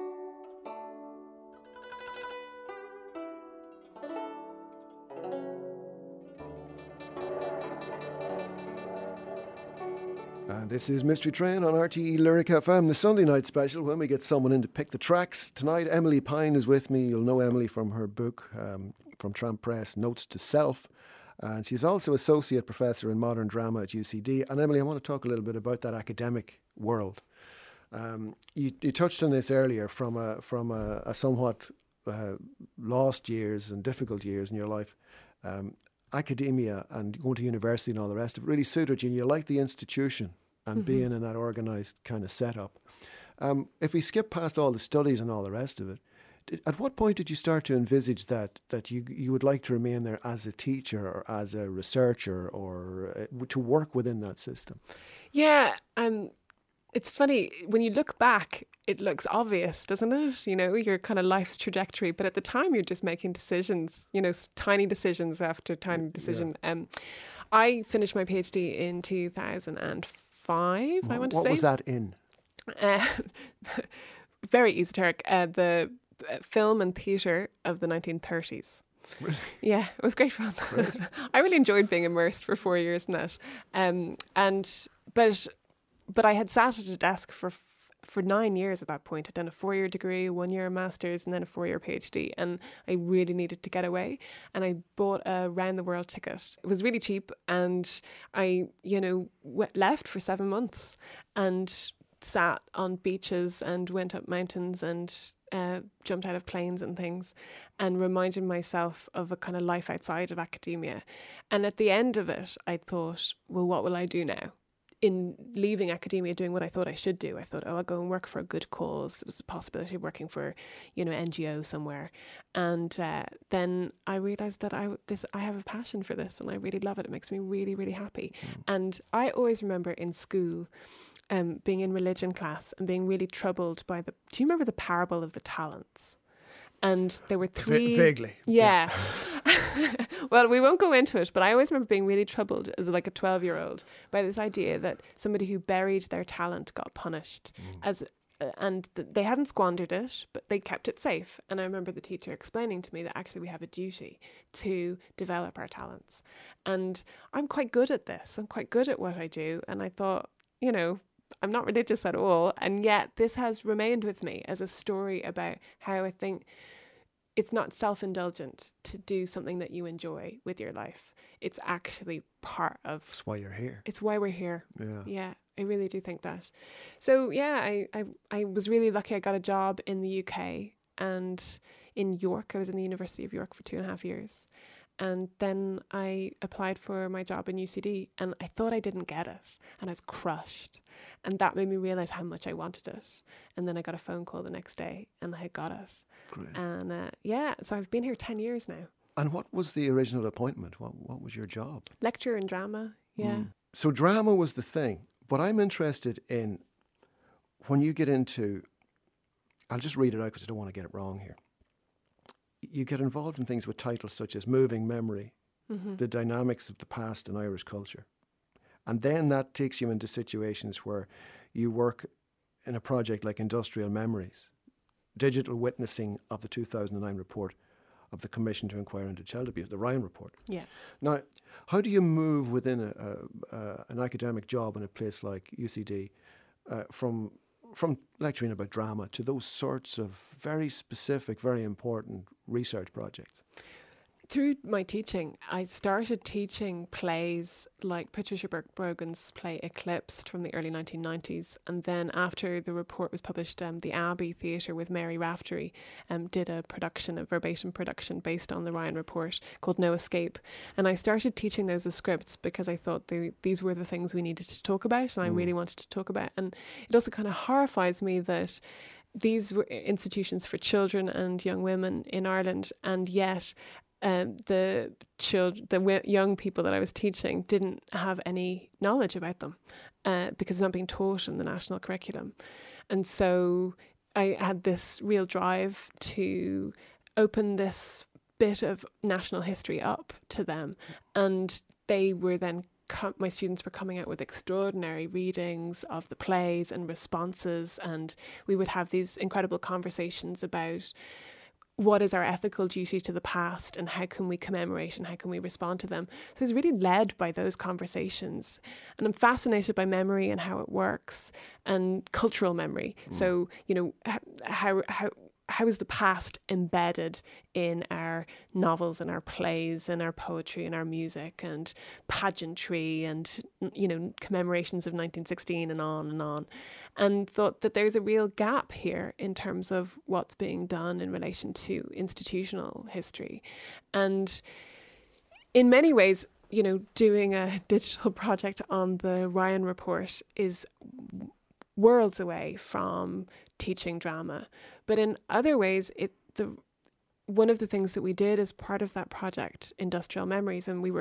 And this is Mystery Train on RTE Lyric FM, the Sunday night special when we get someone in to pick the tracks. Tonight, Emily Pine is with me. You'll know Emily from her book from Tramp Press, Notes to Self. And she's also Associate Professor in Modern Drama at UCD. And Emily, I want to talk a little bit about that academic world. You touched on this earlier from a somewhat lost years and difficult years in your life. Academia and going to university and all the rest of it really suited you, and you liked the institution and being in that organised kind of setup. If we skip past all the studies and all the rest of it, at what point did you start to envisage that you would like to remain there as a teacher or as a researcher or to work within that system? Yeah, It's funny, when you look back, it looks obvious, doesn't it? You know, your kind of life's trajectory. But at the time, you're just making decisions, you know, tiny decisions after tiny decision. I finished my PhD in 2005, I want to say. What was that in? Very esoteric. The film and theatre of the 1930s. Really? Yeah, it was great fun. Right. I really enjoyed being immersed for 4 years in that. But I had sat at a desk for 9 years at that point. I'd done a 4-year degree, 1 year master's, and then a 4-year PhD. And I really needed to get away. And I bought a round the world ticket. It was really cheap. And I, left for 7 months and sat on beaches and went up mountains and jumped out of planes and things, and reminded myself of a kind of life outside of academia. And at the end of it, I thought, well, what will I do now? In leaving academia, doing what I thought I should do, I thought, I'll go and work for a good cause. It was a possibility of working for, NGO somewhere. And then I realised that I have a passion for this, and I really love it. It makes me really, really happy. And I always remember in school, being in religion class and being really troubled by do you remember the parable of the talents? And there were 3... Vaguely. Yeah. Well, we won't go into it, but I always remember being really troubled as like a 12-year-old by this idea that somebody who buried their talent got punished, they hadn't squandered it, but they kept it safe. And I remember the teacher explaining to me that actually we have a duty to develop our talents. And I'm quite good at this. I'm quite good at what I do. And I thought, I'm not religious at all. And yet this has remained with me as a story about how I think it's not self-indulgent to do something that you enjoy with your life. It's actually part of... That's why you're here. It's why we're here. Yeah. Yeah, I really do think that. So yeah, I was really lucky. I got a job in the UK and in York. I was in the University of York for 2.5 years. And then I applied for my job in UCD, and I thought I didn't get it, and I was crushed. And that made me realise how much I wanted it. And then I got a phone call the next day, and I had got it. Great. And so I've been here 10 years now. And what was the original appointment? What was your job? Lecturer in drama, yeah. So drama was the thing, but I'm interested in when you get into... I'll just read it out because I don't want to get it wrong here. You get involved in things with titles such as Moving Memory, The Dynamics of the Past in Irish Culture. And then that takes you into situations where you work in a project like Industrial Memories, digital witnessing of the 2009 report of the Commission to Inquire into Child Abuse, the Ryan Report. Yeah. Now, how do you move within an academic job in a place like UCD from lecturing about drama to those sorts of very specific, very important research projects? Through my teaching, I started teaching plays like Patricia Brogan's play Eclipsed from the early 1990s. And then after the report was published, the Abbey Theatre with Mary Raftery did a verbatim production based on the Ryan Report called No Escape. And I started teaching those as scripts because I thought these were the things we needed to talk about and I really wanted to talk about. And it also kind of horrifies me that these were institutions for children and young women in Ireland, and yet the young people that I was teaching didn't have any knowledge about them because it's not being taught in the national curriculum. And so I had this real drive to open this bit of national history up to them. And they were then my students were coming out with extraordinary readings of the plays and responses, and we would have these incredible conversations about what is our ethical duty to the past and how can we commemorate and how can we respond to them. So I was really led by those conversations, and I'm fascinated by memory and how it works and cultural memory. So, how is the past embedded in our novels and our plays and our poetry and our music and pageantry and, commemorations of 1916 and on, and thought that there's a real gap here in terms of what's being done in relation to institutional history. And in many ways, doing a digital project on the Ryan Report is worlds away from teaching drama. But in other ways, one of the things that we did as part of that project, Industrial Memories, and we were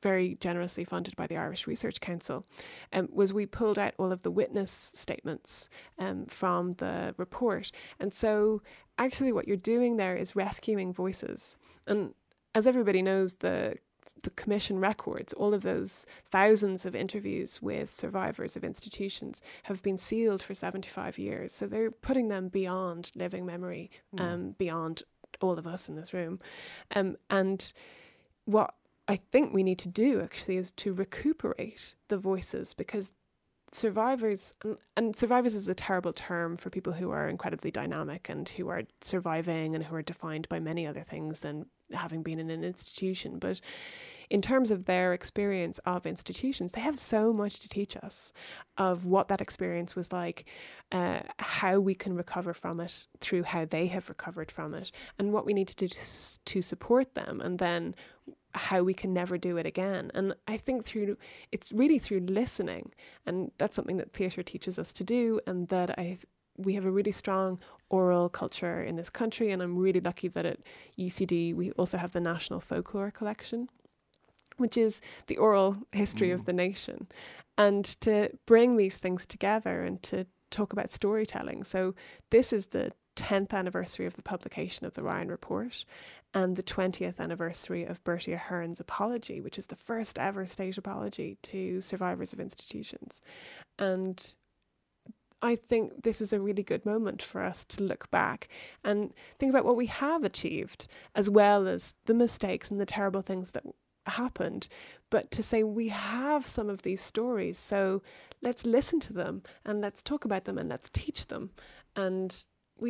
very generously funded by the Irish Research Council, was we pulled out all of the witness statements from the report. And so actually what you're doing there is rescuing voices. And as everybody knows, the Commission records, all of those thousands of interviews with survivors of institutions have been sealed for 75 years. So they're putting them beyond living memory, beyond all of us in this room. And what I think we need to do actually is to recuperate the voices, because survivors, and survivors is a terrible term for people who are incredibly dynamic and who are surviving and who are defined by many other things than having been in an institution. But in terms of their experience of institutions, they have so much to teach us of what that experience was like, how we can recover from it through how they have recovered from it, and what we need to do to support them, and then how we can never do it again. And I think it's really through listening, and that's something that theatre teaches us to do, and that we have a really strong oral culture in this country, and I'm really lucky that at UCD we also have the National Folklore Collection, which is the oral history of the nation, and to bring these things together and to talk about storytelling. So this is the 10th anniversary of the publication of the Ryan Report, and the 20th anniversary of Bertie Ahern's apology, which is the first ever state apology to survivors of institutions. And I think this is a really good moment for us to look back and think about what we have achieved, as well as the mistakes and the terrible things that happened, but to say we have some of these stories, so let's listen to them and let's talk about them and let's teach them. And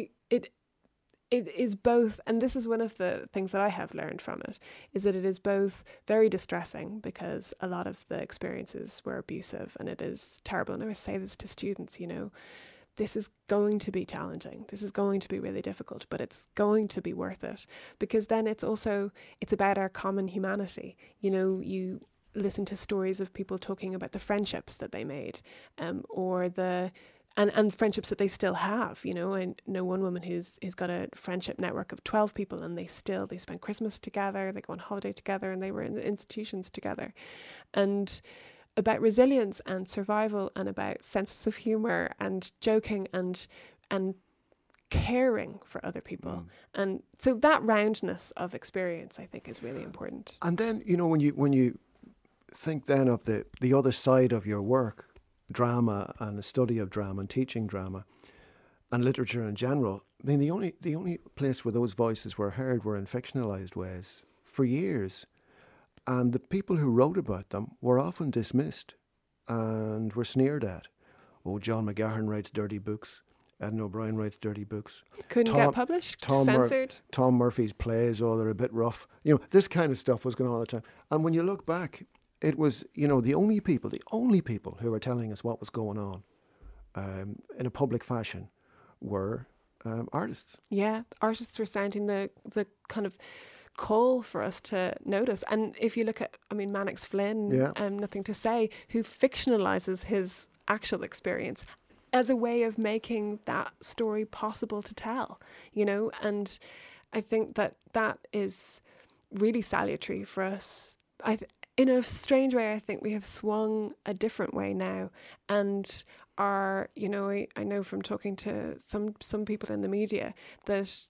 it is both, and this is one of the things that I have learned from it, is that it is both very distressing because a lot of the experiences were abusive and it is terrible. And I always say this to students, this is going to be challenging. This is going to be really difficult, but it's going to be worth it, because then it's about our common humanity. You listen to stories of people talking about the friendships that they made, or and friendships that they still have. I know one woman who's got a friendship network of 12 people, and they spend Christmas together, they go on holiday together, and they were in the institutions together. And about resilience and survival, and about senses of humour and joking and caring for other people. And so that roundness of experience, I think, is really important. And then, when you think then of the other side of your work, drama and the study of drama and teaching drama and literature in general, I mean, the only place where those voices were heard were in fictionalised ways for years. And the people who wrote about them were often dismissed and were sneered at. Oh, John McGahern writes dirty books. Aidan O'Brien writes dirty books. Couldn't get published, censored. Tom Murphy's plays, they're a bit rough. This kind of stuff was going on all the time. And when you look back, it was, the only people who were telling us what was going on in a public fashion were artists. Yeah, artists were sounding the kind of call for us to notice. And if you look at, Mannix Flynn, Nothing to Say, who fictionalizes his actual experience as a way of making that story possible to tell, and I think that is really salutary for us. In a strange way, I think we have swung a different way now, and I know from talking to some people in the media that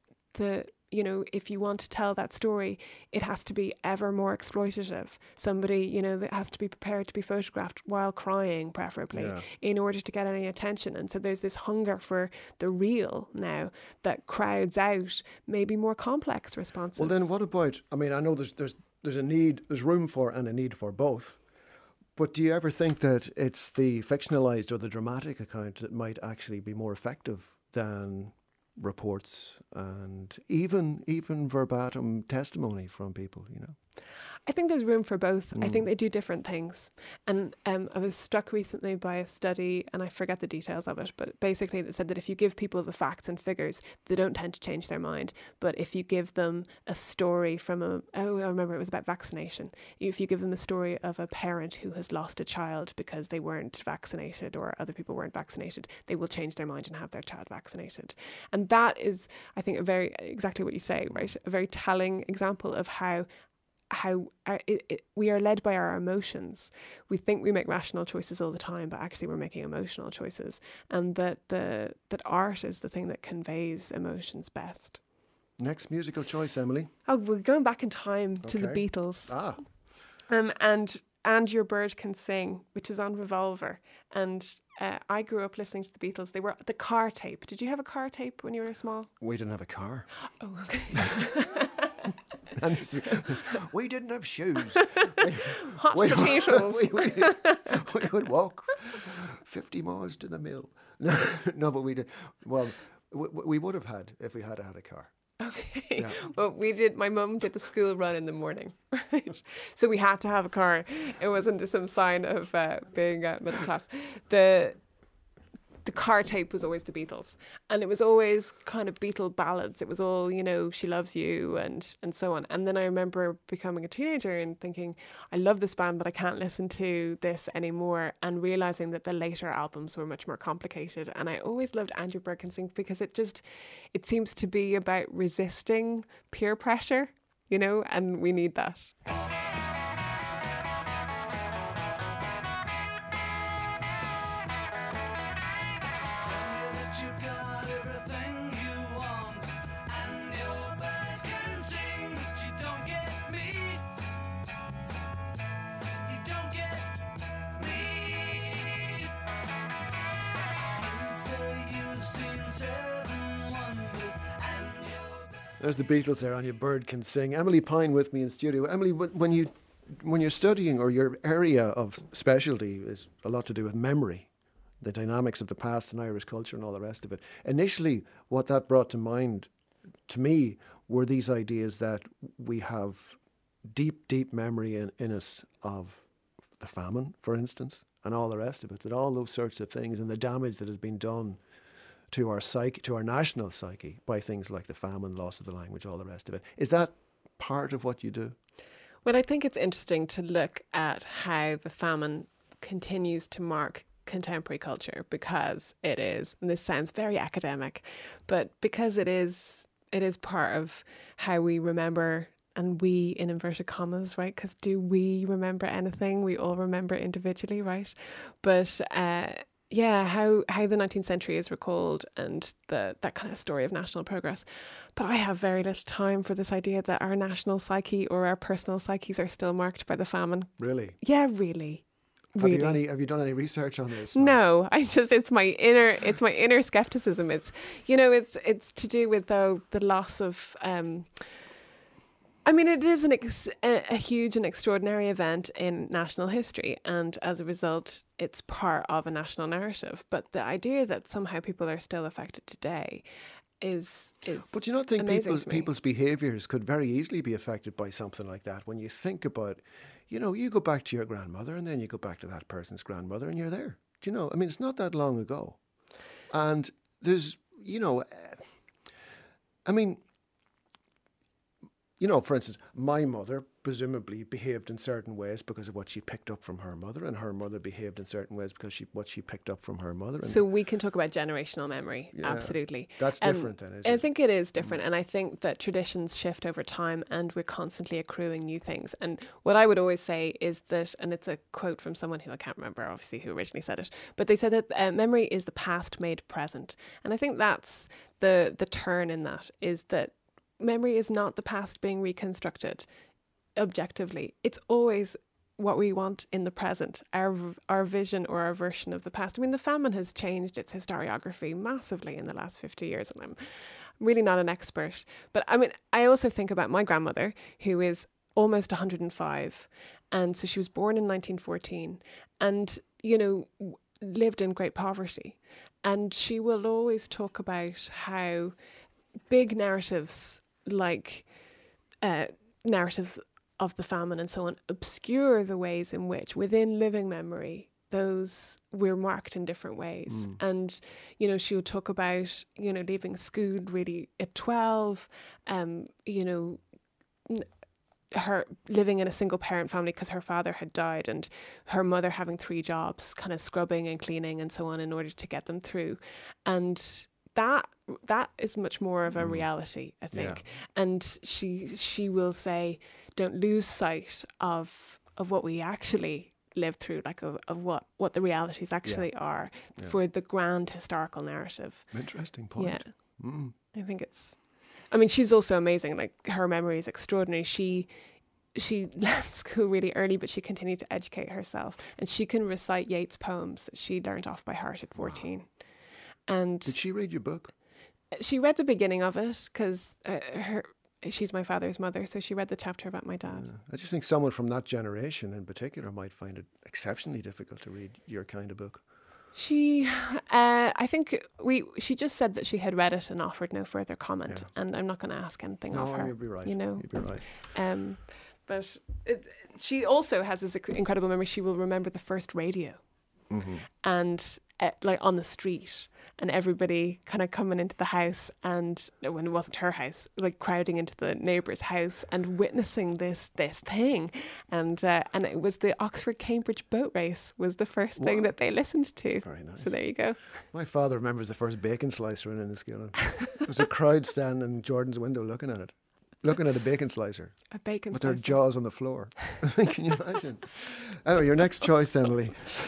if you want to tell that story, it has to be ever more exploitative. Somebody, that has to be prepared to be photographed while crying, preferably, in order to get any attention. And so there's this hunger for the real now that crowds out maybe more complex responses. Well, then what about, I know there's room for and a need for both. But do you ever think that it's the fictionalised or the dramatic account that might actually be more effective than reports and even verbatim testimony from people, I think there's room for both. I think they do different things. And I was struck recently by a study, and I forget the details of it, but basically it said that if you give people the facts and figures, they don't tend to change their mind. But if you give them a story I remember it was about vaccination. If you give them a story of a parent who has lost a child because they weren't vaccinated or other people weren't vaccinated, they will change their mind and have their child vaccinated. And that is, I think, exactly what you say, right? A very telling example of how we are led by our emotions. We think we make rational choices all the time, but actually we're making emotional choices, and that art is the thing that conveys emotions best. Next musical choice, Emily. Oh, we're going back in time to the Okay. Beatles. Ah, And Your Bird Can Sing, which is on Revolver. And I grew up listening to the Beatles. They were the car tape. Did you have a car tape when you were small? we didn't have a car. Oh, okay. And we didn't have shoes. Hot potatoes. we would walk 50 miles to the mill. No, but we did. Well, we would have had if we had had a car. Okay. Yeah. Well, we did. My mum did the school run in the morning, right? So we had to have a car. It wasn't some sign of being middle class. The car tape was always the Beatles, and it was always kind of Beatle ballads. It was all, She Loves You and so on. And then I remember becoming a teenager and thinking, I love this band, but I can't listen to this anymore, and realising that the later albums were much more complicated. And I always loved And Your Bird Can Sing because it seems to be about resisting peer pressure, and we need that. There's the Beatles there on Your Bird Can Sing. Emily Pine with me in studio. Emily, when you're studying, or your area of specialty is a lot to do with memory, the dynamics of the past and Irish culture and all the rest of it. Initially, what that brought to mind to me were these ideas that we have deep, deep memory in us of the famine, for instance, and all the rest of it, that all those sorts of things and the damage that has been done to our psyche, to our national psyche, by things like the famine, loss of the language, all the rest of it. Is that part of what you do? Well, I think it's interesting to look at how the famine continues to mark contemporary culture, because it is, and this sounds very academic, but because it is part of how we remember, and we in inverted commas, right? Because do we remember anything? We all remember individually, right? But how the 19th century is recalled, and that kind of story of national progress. But I have very little time for this idea that our national psyche or our personal psyches are still marked by the famine. Really? Yeah, really. Have you done any research on this? No, it's my inner skepticism. It's to do with, though, the loss of it is a huge and extraordinary event in national history, and as a result, it's part of a national narrative. But the idea that somehow people are still affected today is. But you don't think amazing to me. people's behaviours could very easily be affected by something like that? When you think about, you go back to your grandmother, and then you go back to that person's grandmother, and you're there. Do you know? I mean, it's not that long ago, and there's, for instance, my mother presumably behaved in certain ways because of what she picked up from her mother, and her mother behaved in certain ways because what she picked up from her mother. And so we can talk about generational memory, yeah, absolutely. That's different then, isn't it? I think it is different, and I think that traditions shift over time, and we're constantly accruing new things. And what I would always say is that, and it's a quote from someone who I can't remember, obviously, who originally said it, but they said that memory is the past made present. And I think that's the turn in that, is that memory is not the past being reconstructed objectively. It's always what we want in the present, our vision or our version of the past. I mean, the famine has changed its historiography massively in the last 50 years, and I'm really not an expert. But I also think about my grandmother, who is almost 105, and so she was born in 1914, and, lived in great poverty. And she will always talk about how big narratives, like narratives of the famine and so on, obscure the ways in which, within living memory, those we're marked in different ways. And, she would talk about, leaving school really at 12, her living in a single parent family because her father had died, and her mother having 3 jobs, kind of scrubbing and cleaning and so on, in order to get them through. And that is much more of a reality, I think. Yeah. And she will say, don't lose sight of what we actually live through, like of what the realities actually are for the grand historical narrative. Interesting point. Yeah. I think she's also amazing. Like, her memory is extraordinary. She left school really early, but she continued to educate herself, and she can recite Yeats poems that she learned off by heart at 14. Wow. And did she read your book? She read the beginning of it because she's my father's mother, so she read the chapter about my dad. I just think someone from that generation in particular might find it exceptionally difficult to read your kind of book. I think she just said that she had read it and offered no further comment, and I'm not going to ask anything of her. No, you'd be right. You'd be right. But she also has this incredible memory. She will remember the first radio, and like on the street, and everybody kind of coming into the house, and when it wasn't her house, like crowding into the neighbour's house and witnessing this thing, and it was the Oxford-Cambridge boat race was the first thing that they listened to. Very nice. So there you go. My father remembers the first bacon slicer in Enniskillen. There was a crowd standing in Jordan's window looking at a bacon slicer. A bacon with slicer. Their jaws on the floor. Can you imagine? Anyway, your next choice, Emily.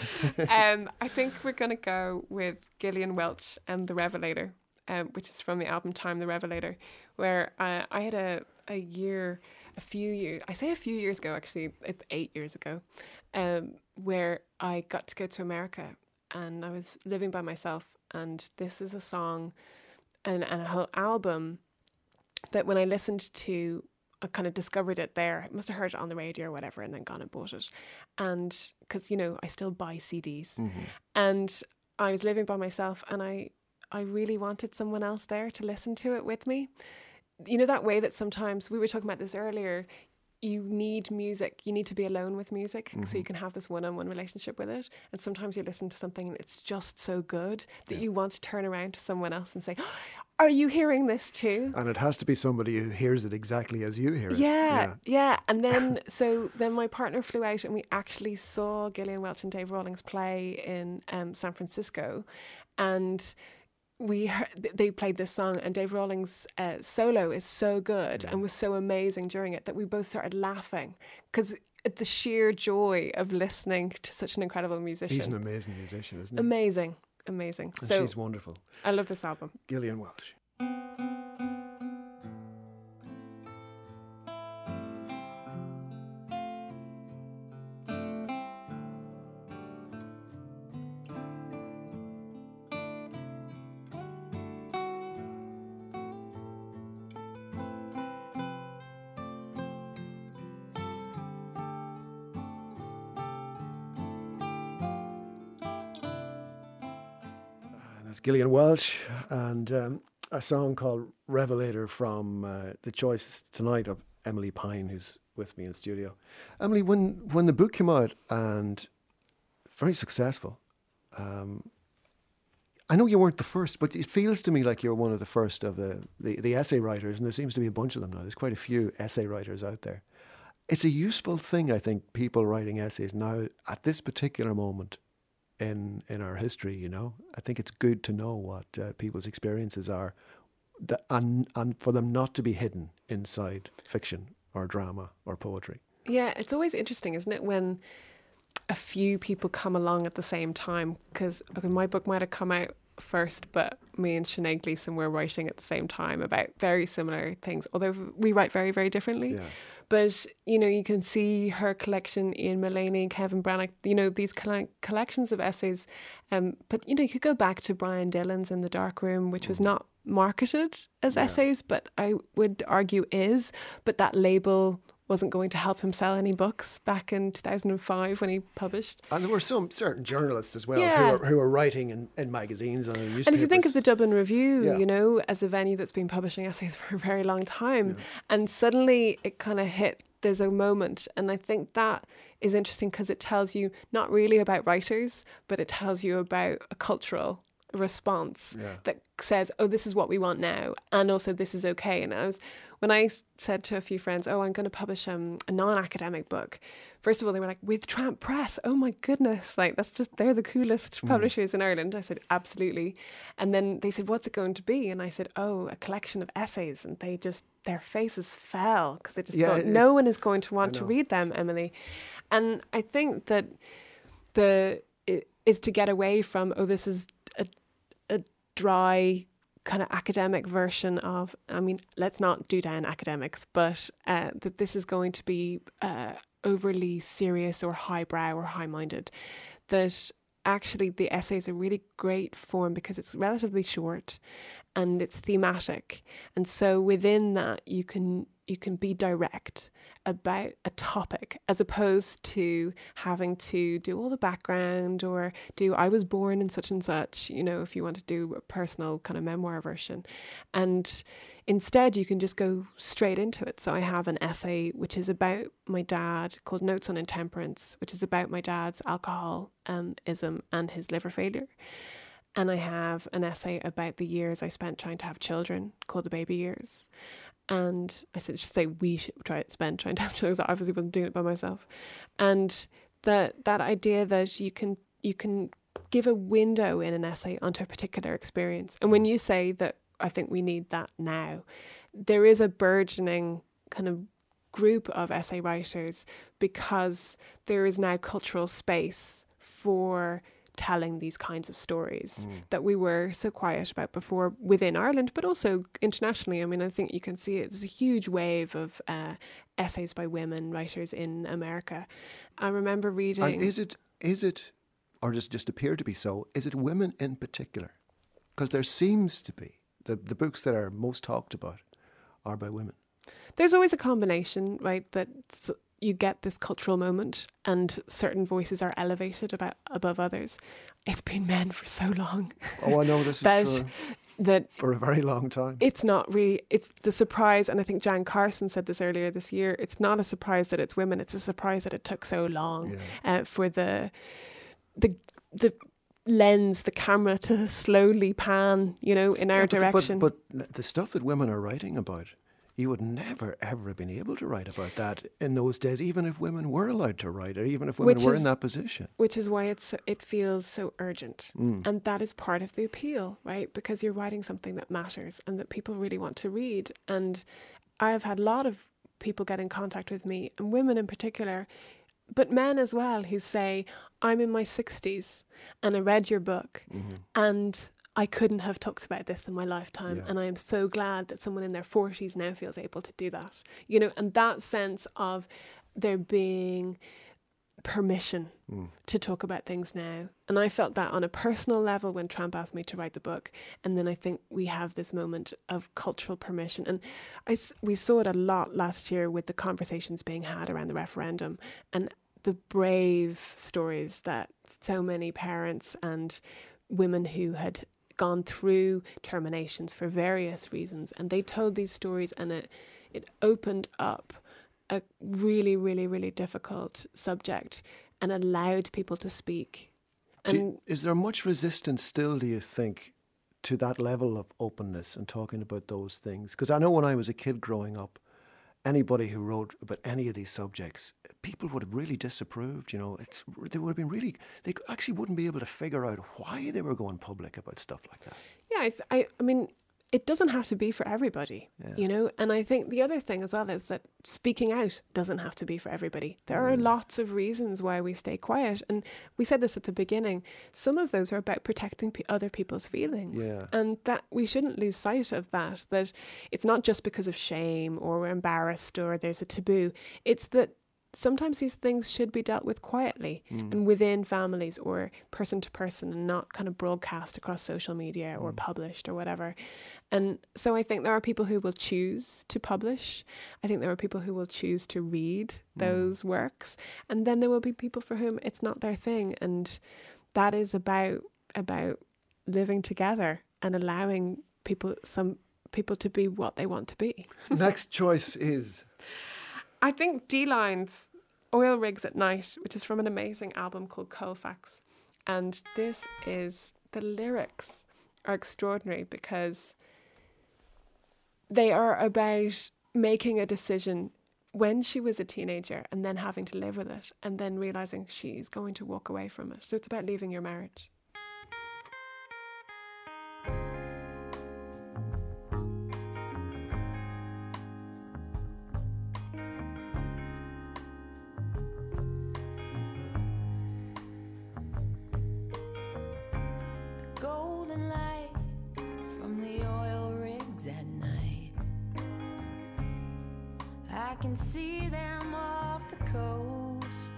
I think we're going to go with Gillian Welch and The Revelator, which is from the album Time the Revelator, where I had a few years ago, actually, it's 8 years ago, where I got to go to America, and I was living by myself, and this is a song and a whole album that when I listened to, I kind of discovered it there. I must have heard it on the radio or whatever, and then gone and bought it. And because, I still buy CDs. And I was living by myself, and I really wanted someone else there to listen to it with me. That way that sometimes, we were talking about this earlier, you need music. You need to be alone with music so you can have this one-on-one relationship with it. And sometimes you listen to something and it's just so good that you want to turn around to someone else and say, are you hearing this too? And it has to be somebody who hears it exactly as you hear it. Yeah. And then, then my partner flew out, and we actually saw Gillian Welch and Dave Rawlings play in San Francisco. And they played this song, and Dave Rawlings' solo is so good and was so amazing during it that we both started laughing because the sheer joy of listening to such an incredible musician. He's an amazing musician, isn't he? Amazing. And so she's wonderful. I love this album. Gillian Welch. Gillian Welch, and a song called Revelator from the choice tonight of Emily Pine, who's with me in studio. Emily, when the book came out, and very successful, I know you weren't the first, but it feels to me like you're one of the first of the essay writers, and there seems to be a bunch of them now. There's quite a few essay writers out there. It's a useful thing, I think, people writing essays now at this particular moment in our history, I think it's good to know what people's experiences are, and for them not to be hidden inside fiction or drama or poetry. Yeah, it's always interesting, isn't it, when a few people come along at the same time, because my book might have come out first, but me and Sinead Gleeson were writing at the same time about very similar things, although we write very, very differently. Yeah. But, you can see her collection, Ian Mullaney, Kevin Branagh, these collections of essays. But, you could go back to Brian Dillon's In the Dark Room, which was not marketed as essays, but I would argue is. But that label wasn't going to help him sell any books back in 2005 when he published. And there were some certain journalists as well who were writing in magazines and in newspapers. And if you think of the Dublin Review, as a venue that's been publishing essays for a very long time, and suddenly it kind of hit, there's a moment. And I think that is interesting because it tells you not really about writers, but it tells you about a cultural response that says, oh, this is what we want now, and also this is okay. And when I said to a few friends, oh, I'm going to publish a non-academic book, first of all, they were like, with Tramp Press, oh my goodness, like that's just, they're the coolest publishers in Ireland. I said, absolutely. And then they said, what's it going to be? And I said, oh, a collection of essays. And they just, their faces fell because they just thought, no one is going to want to read them, Emily. And I think that it is to get away from, oh, this is a dry kind of academic version of, I mean, let's not do down academics, but that this is going to be overly serious or highbrow or high-minded, that actually the essays are really great form because it's relatively short and it's thematic. And so within that, you can be direct about a topic as opposed to having to do all the background or do I was born in such and such, you know, if you want to do a personal kind of memoir version. And instead, you can just go straight into it. So I have an essay which is about my dad called Notes on Intemperance, which is about my dad's alcoholism and his liver failure. And I have an essay about the years I spent trying to have children called The Baby Years. And I should say we should trying to have children. I obviously wasn't doing it by myself. And that idea that you can give a window in an essay onto a particular experience. And when you say that, I think we need that now, there is a burgeoning kind of group of essay writers because there is now cultural space for telling these kinds of stories that we were so quiet about before within Ireland, but also internationally. I mean, I think you can see it. There's a huge wave of essays by women writers in America. I remember reading... And is it, or does it just appear to be so, is it women in particular? Because there seems to be, the books that are most talked about are by women. There's always a combination, right, that you get this cultural moment and certain voices are elevated above others. It's been men for so long. Oh, I know, this is true. That for a very long time. It's not really, it's the surprise, and I think Jan Carson said this earlier this year, it's not a surprise that it's women, it's a surprise that it took so long for the lens, the camera to slowly pan, you know, in our direction. But the stuff that women are writing about, you would never, ever have been able to write about that in those days, even if women were allowed to write, or even if women were in that position. Which is why it feels so urgent. And that is part of the appeal, right? Because you're writing something that matters and that people really want to read. And I've had a lot of people get in contact with me, and women in particular, but men as well, who say, I'm in my 60s and I read your book and I couldn't have talked about this in my lifetime. And I am so glad that someone in their 40s now feels able to do that. You know, and that sense of there being permission to talk about things now. And I felt that on a personal level when Tramp asked me to write the book. And then I think we have this moment of cultural permission. And we saw it a lot last year with the conversations being had around the referendum and the brave stories that so many parents and women who had gone through terminations for various reasons, and they told these stories, and it opened up a really, really, really difficult subject and allowed people to speak. And is there much resistance still, do you think, to that level of openness and talking about those things? Because I know when I was a kid growing up, anybody who wrote about any of these subjects, people would have really disapproved, you know. They would have been really, they actually wouldn't be able to figure out why they were going public about stuff like that. Yeah, I mean, it doesn't have to be for everybody, you know. And I think the other thing as well is that speaking out doesn't have to be for everybody. There are lots of reasons why we stay quiet. And we said this at the beginning. Some of those are about protecting other people's feelings. Yeah. And that we shouldn't lose sight of that it's not just because of shame or we're embarrassed or there's a taboo. It's that sometimes these things should be dealt with quietly and within families or person to person, and not kind of broadcast across social media or published or whatever. And so I think there are people who will choose to publish. I think there are people who will choose to read those works. And then there will be people for whom it's not their thing. And that is about living together and allowing some people to be what they want to be. Next choice is... I think D-Line's Oil Rigs at Night, which is from an amazing album called Colfax. And the lyrics are extraordinary because they are about making a decision when she was a teenager and then having to live with it and then realizing she's going to walk away from it. So it's about leaving your marriage. Golden light from the oil rigs at night. I can see them off the coast.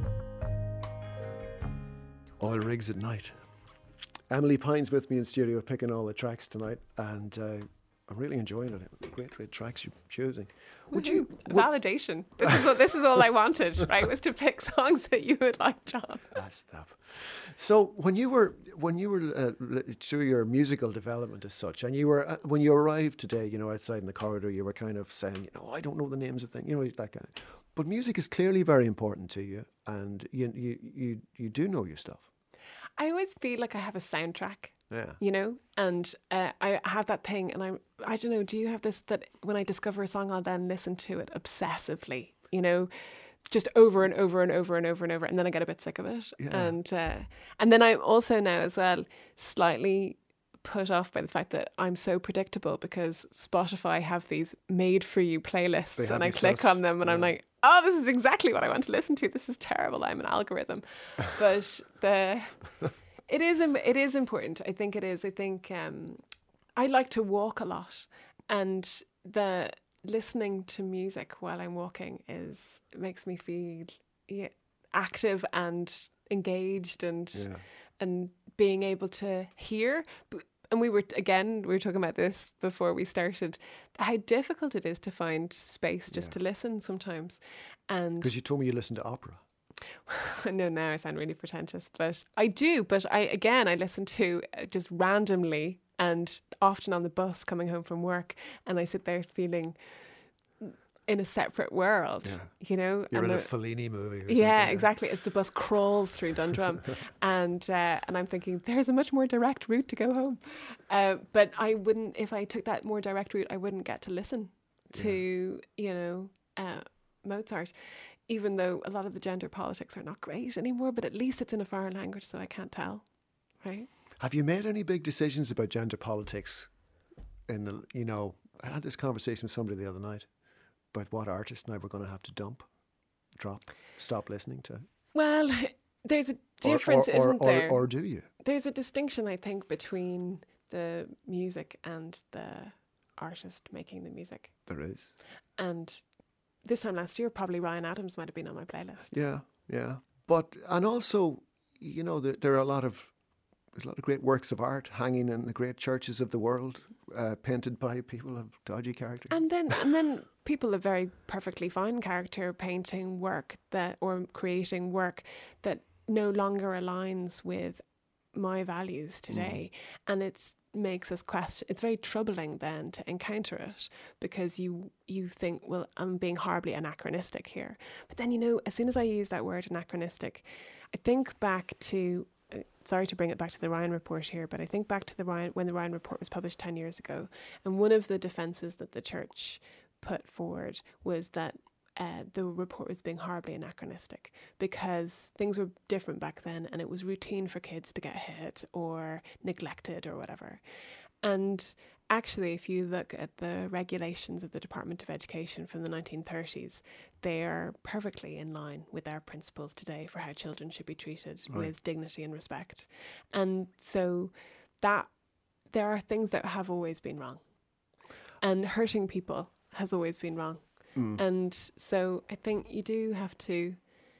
Oil rigs at night. Emily Pine's with me in studio picking all the tracks tonight, and I'm really enjoying it. Great tracks you're choosing. Would you? Validation. This is all I wanted, right? Was to pick songs that you would like, John. That's stuff. So when you were through your musical development as such, and you were when you arrived today, you know, outside in the corridor, you were kind of saying, you know, I don't know the names of things, you know, that kind of. But music is clearly very important to you, and you do know your stuff. I always feel like I have a soundtrack. Yeah. You know, and I have that thing, and I don't know, do you have this, that when I discover a song, I'll then listen to it obsessively, you know, just over and over and over and over and over, and then I get a bit sick of it. Yeah. And then I'm also now as well slightly put off by the fact that I'm so predictable, because Spotify have these made for you playlists, and I click on them and I'm like, oh, this is exactly what I want to listen to. This is terrible. I'm an algorithm. But It is important. I think it is. I think I like to walk a lot, and the listening to music while I'm walking makes me feel active and engaged, and being able to hear. And we were talking about this before we started, how difficult it is to find space just to listen sometimes. And because you told me you listen to opera. No, now I sound really pretentious, but I do. But I listen to just randomly, and often on the bus coming home from work, and I sit there feeling in a separate world, you know. You're in a Fellini movie or something. Yeah, exactly. As the bus crawls through Dundrum, and I'm thinking, there's a much more direct route to go home. But I wouldn't, if I took that more direct route, I wouldn't get to listen to, you know, Mozart. Even though a lot of the gender politics are not great anymore, but at least it's in a foreign language, so I can't tell, right? Have you made any big decisions about gender politics? You know, I had this conversation with somebody the other night about what artist now we're going to have to stop listening to. Well, there's a difference, isn't there? Or do you? There's a distinction, I think, between the music and the artist making the music. There is. And this time last year, probably Ryan Adams might have been on my playlist. Yeah. But, and also, you know, there are there's a lot of great works of art hanging in the great churches of the world, painted by people of dodgy character. And then people of very perfectly fine character painting work or creating work that no longer aligns with my values today. And it makes us question. It's very troubling then to encounter it, because you think, well, I'm being horribly anachronistic here. But then, you know, as soon as I use that word anachronistic, I think back to, sorry to bring it back to the Ryan Report here, but I think back to when the Ryan Report was published 10 years ago. And one of the defences that the church put forward was that the report was being horribly anachronistic, because things were different back then, and it was routine for kids to get hit or neglected or whatever. And actually, if you look at the regulations of the Department of Education from the 1930s, they are perfectly in line with our principles today for how children should be treated with dignity and respect. And so that there are things that have always been wrong, and hurting people has always been wrong. And so I think you do have to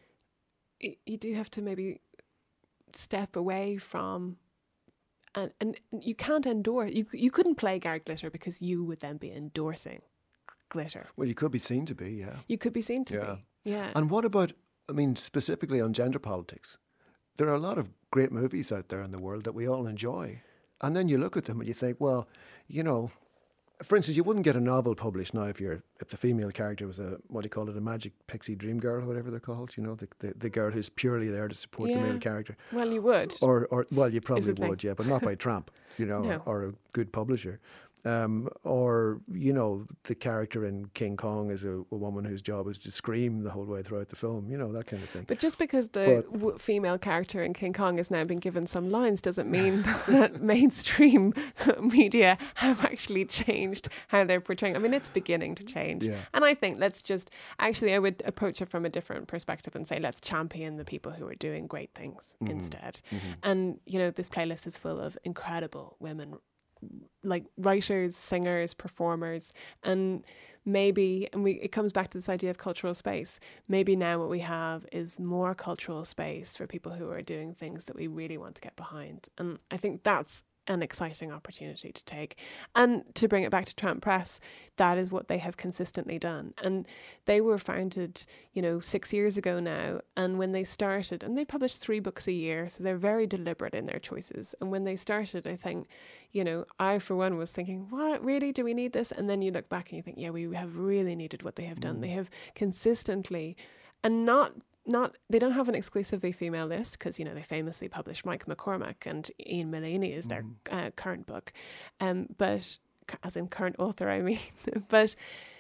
maybe step away from, and you can't endorse, you couldn't play Gary Glitter, because you would then be endorsing Glitter. Well, you could be seen to be, yeah. You could be seen to be, yeah. And what about, I mean, specifically on gender politics, there are a lot of great movies out there in the world that we all enjoy. And then you look at them and you think, well, you know, for instance, you wouldn't get a novel published now if the female character was a magic pixie dream girl, or whatever they're called. You know, the girl who's purely there to support the male character. Well, you would. Or well, you probably would, yeah, but not by Tramp, you know, or a good publisher. Or, you know, the character in King Kong is a woman whose job is to scream the whole way throughout the film, you know, that kind of thing. But just because the female character in King Kong has now been given some lines doesn't mean that mainstream media have actually changed how they're portraying. I mean, it's beginning to change. Yeah. And I think I would approach it from a different perspective and say, let's champion the people who are doing great things instead. And, you know, this playlist is full of incredible women, like writers, singers, performers, and it comes back to this idea of cultural space. Maybe now what we have is more cultural space for people who are doing things that we really want to get behind. And I think that's an exciting opportunity to take. And to bring it back to Trent Press, that is what they have consistently done. And they were founded, 6 years ago now. And when they started, and they published 3 books a year, so they're very deliberate in their choices. And when they started, I think, I, for one, was thinking, what, really, do we need this? And then you look back and you think, yeah, we have really needed what they have done. They have consistently, and they don't have an exclusively female list because, they famously published Mike McCormack and Ian Mullaney is their current book. But as in current author, I mean, but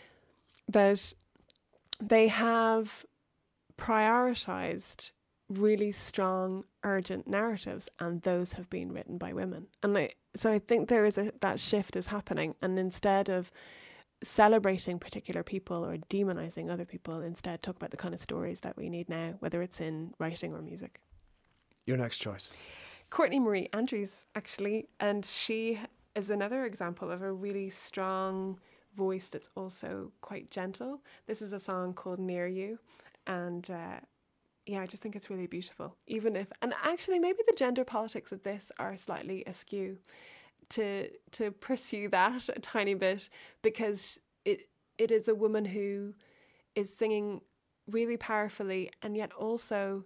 they have prioritized really strong, urgent narratives, and those have been written by women. And so I think there is that shift is happening, and instead of celebrating particular people or demonizing other people, instead talk about the kind of stories that we need now, whether it's in writing or music. Your next choice? Courtney Marie Andrews, actually, and she is another example of a really strong voice that's also quite gentle. This is a song called Near You, and I just think it's really beautiful, and actually maybe the gender politics of this are slightly askew to pursue that a tiny bit, because it is a woman who is singing really powerfully and yet also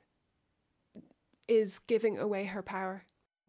is giving away her power.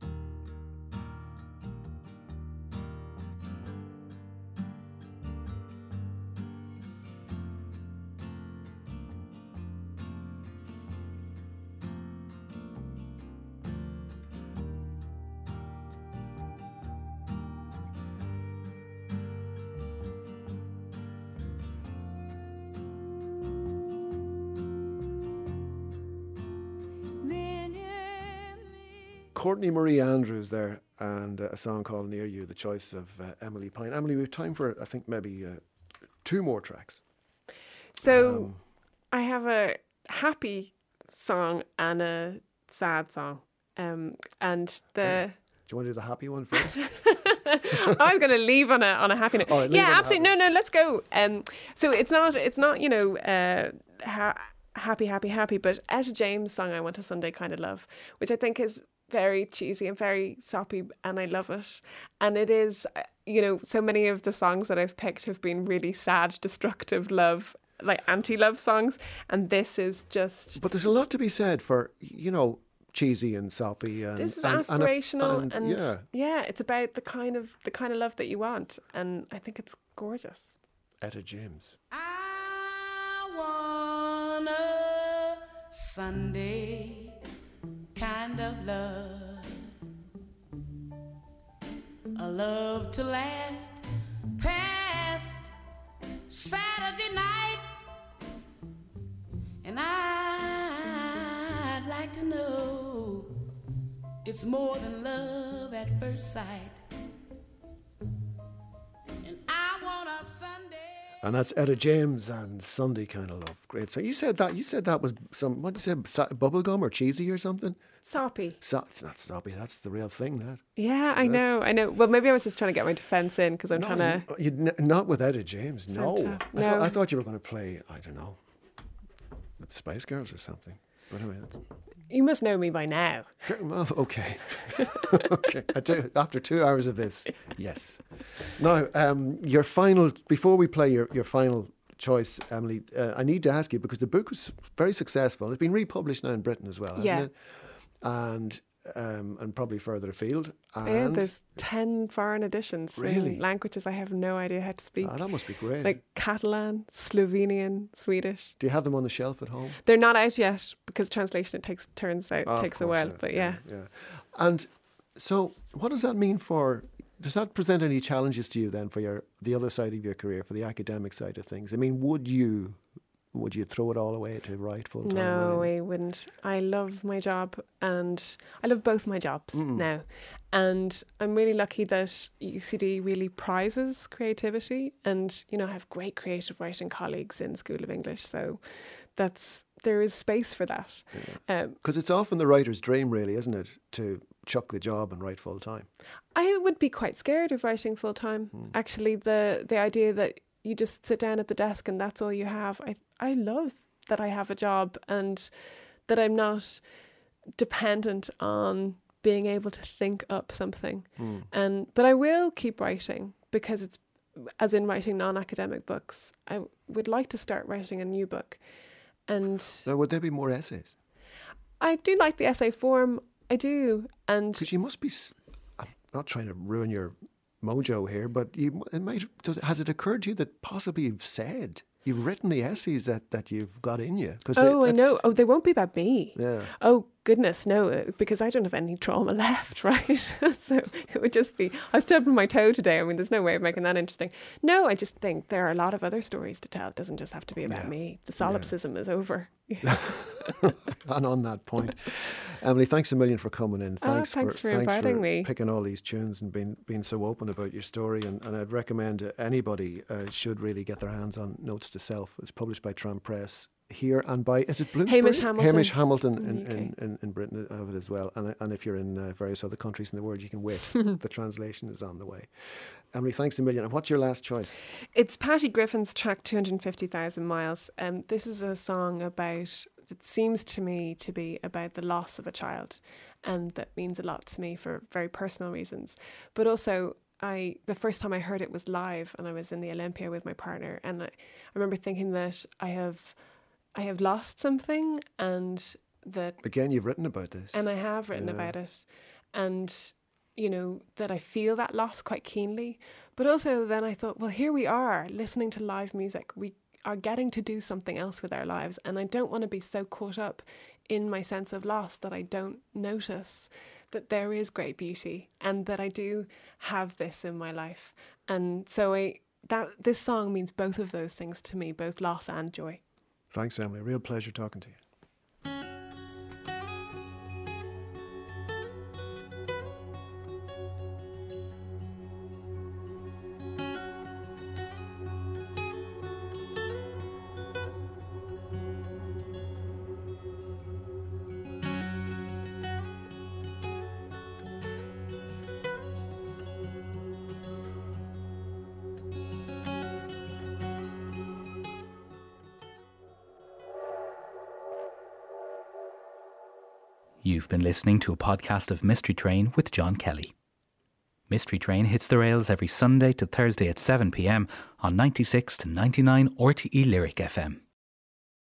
Courtney Marie Andrews there, and a song called Near You, the choice of Emily Pine. Emily, we have time for, I think, maybe 2 more tracks. So I have a happy song and a sad song. Do you want to do the happy one first? I was going to leave on a happy note. Right, yeah, absolutely. No, let's go. So it's not happy, but Etta James' song I Want a Sunday Kind of Love, which I think is very cheesy and very soppy, and I love it. And it is, so many of the songs that I've picked have been really sad, destructive love, like anti-love songs, and this is just... But there's a lot to be said for, cheesy and soppy, and this is aspirational, and yeah, it's about the kind of love that you want, and I think it's gorgeous. Etta James. I want a Sunday kind of love, a love to last past Saturday night, and I'd like to know it's more than love at first sight, and I want a Sunday. And that's Etta James and Sunday Kind of Love. Great. So you said that was some, what did you say, bubblegum or cheesy or something? Soppy. It's not soppy, that's the real thing, that. Yeah, I know. Well, maybe I was just trying to get my defence in because I'm trying to... Not with Etta James, no. No. I thought you were going to play, I don't know, the Spice Girls or something. But anyway, you must know me by now. Well, okay. Okay. After 2 hours of this, yes. Now, your final, before we play your final choice, Emily, I need to ask you, because the book was very successful. It's been republished now in Britain as well, hasn't it? And probably further afield. And there's 10 foreign editions in languages I have no idea how to speak. That must be great. Like Catalan, Slovenian, Swedish. Do you have them on the shelf at home? They're not out yet because translation takes a while. Yeah, but yeah. And so what does that mean for Does that present any challenges to you then for the other side of your career, for the academic side of things? I mean, would you throw it all away to write full time? No, I wouldn't. I love my job, and I love both my jobs now. And I'm really lucky that UCD really prizes creativity, and I have great creative writing colleagues in School of English, so there is space for that. Because it's often the writer's dream, really, isn't it, to chuck the job and write full time? I would be quite scared of writing full time. Actually, the idea that you just sit down at the desk and that's all you have. I love that I have a job and that I'm not dependent on being able to think up something. But I will keep writing, because it's, as in writing non-academic books, I would like to start writing a new book. And So would there be more essays? I do like the essay form. I do. And Because you must be, I'm not trying to ruin your mojo here, but has it occurred to you that possibly you've written the essays that you've got in you? I know. Oh, they won't be about me. Yeah. Oh, goodness, no, because I don't have any trauma left, right? So it would just be, I was stubbing my toe today. I mean, there's no way of making that interesting. No, I just think there are a lot of other stories to tell. It doesn't just have to be about me. The solipsism is over. And on that point, Emily, thanks a million for coming in. Thanks for inviting me. Picking all these tunes and being so open about your story. And I'd recommend anybody should really get their hands on Notes to Self. It's published by Tram Press here, and by, is it Bloomsbury? Hamish Hamilton. In Britain have it as well. And if you're in various other countries in the world, you can wait. The translation is on the way. Emily, thanks a million. And what's your last choice? It's Patty Griffin's track 250,000 Miles. This is a song about, it seems to me to be about the loss of a child, and that means a lot to me for very personal reasons. But also, the first time I heard it was live, and I was in the Olympia with my partner, and I remember thinking that I have lost something, and that... Again, you've written about this. And I have written about it. And, that I feel that loss quite keenly. But also then I thought, well, here we are listening to live music. We are getting to do something else with our lives. And I don't want to be so caught up in my sense of loss that I don't notice that there is great beauty and that I do have this in my life. And so this song means both of those things to me, both loss and joy. Thanks, Emily. Real pleasure talking to you. You've been listening to a podcast of Mystery Train with John Kelly. Mystery Train hits the rails every Sunday to Thursday at 7 p.m. on 96 to 99 RTE Lyric FM.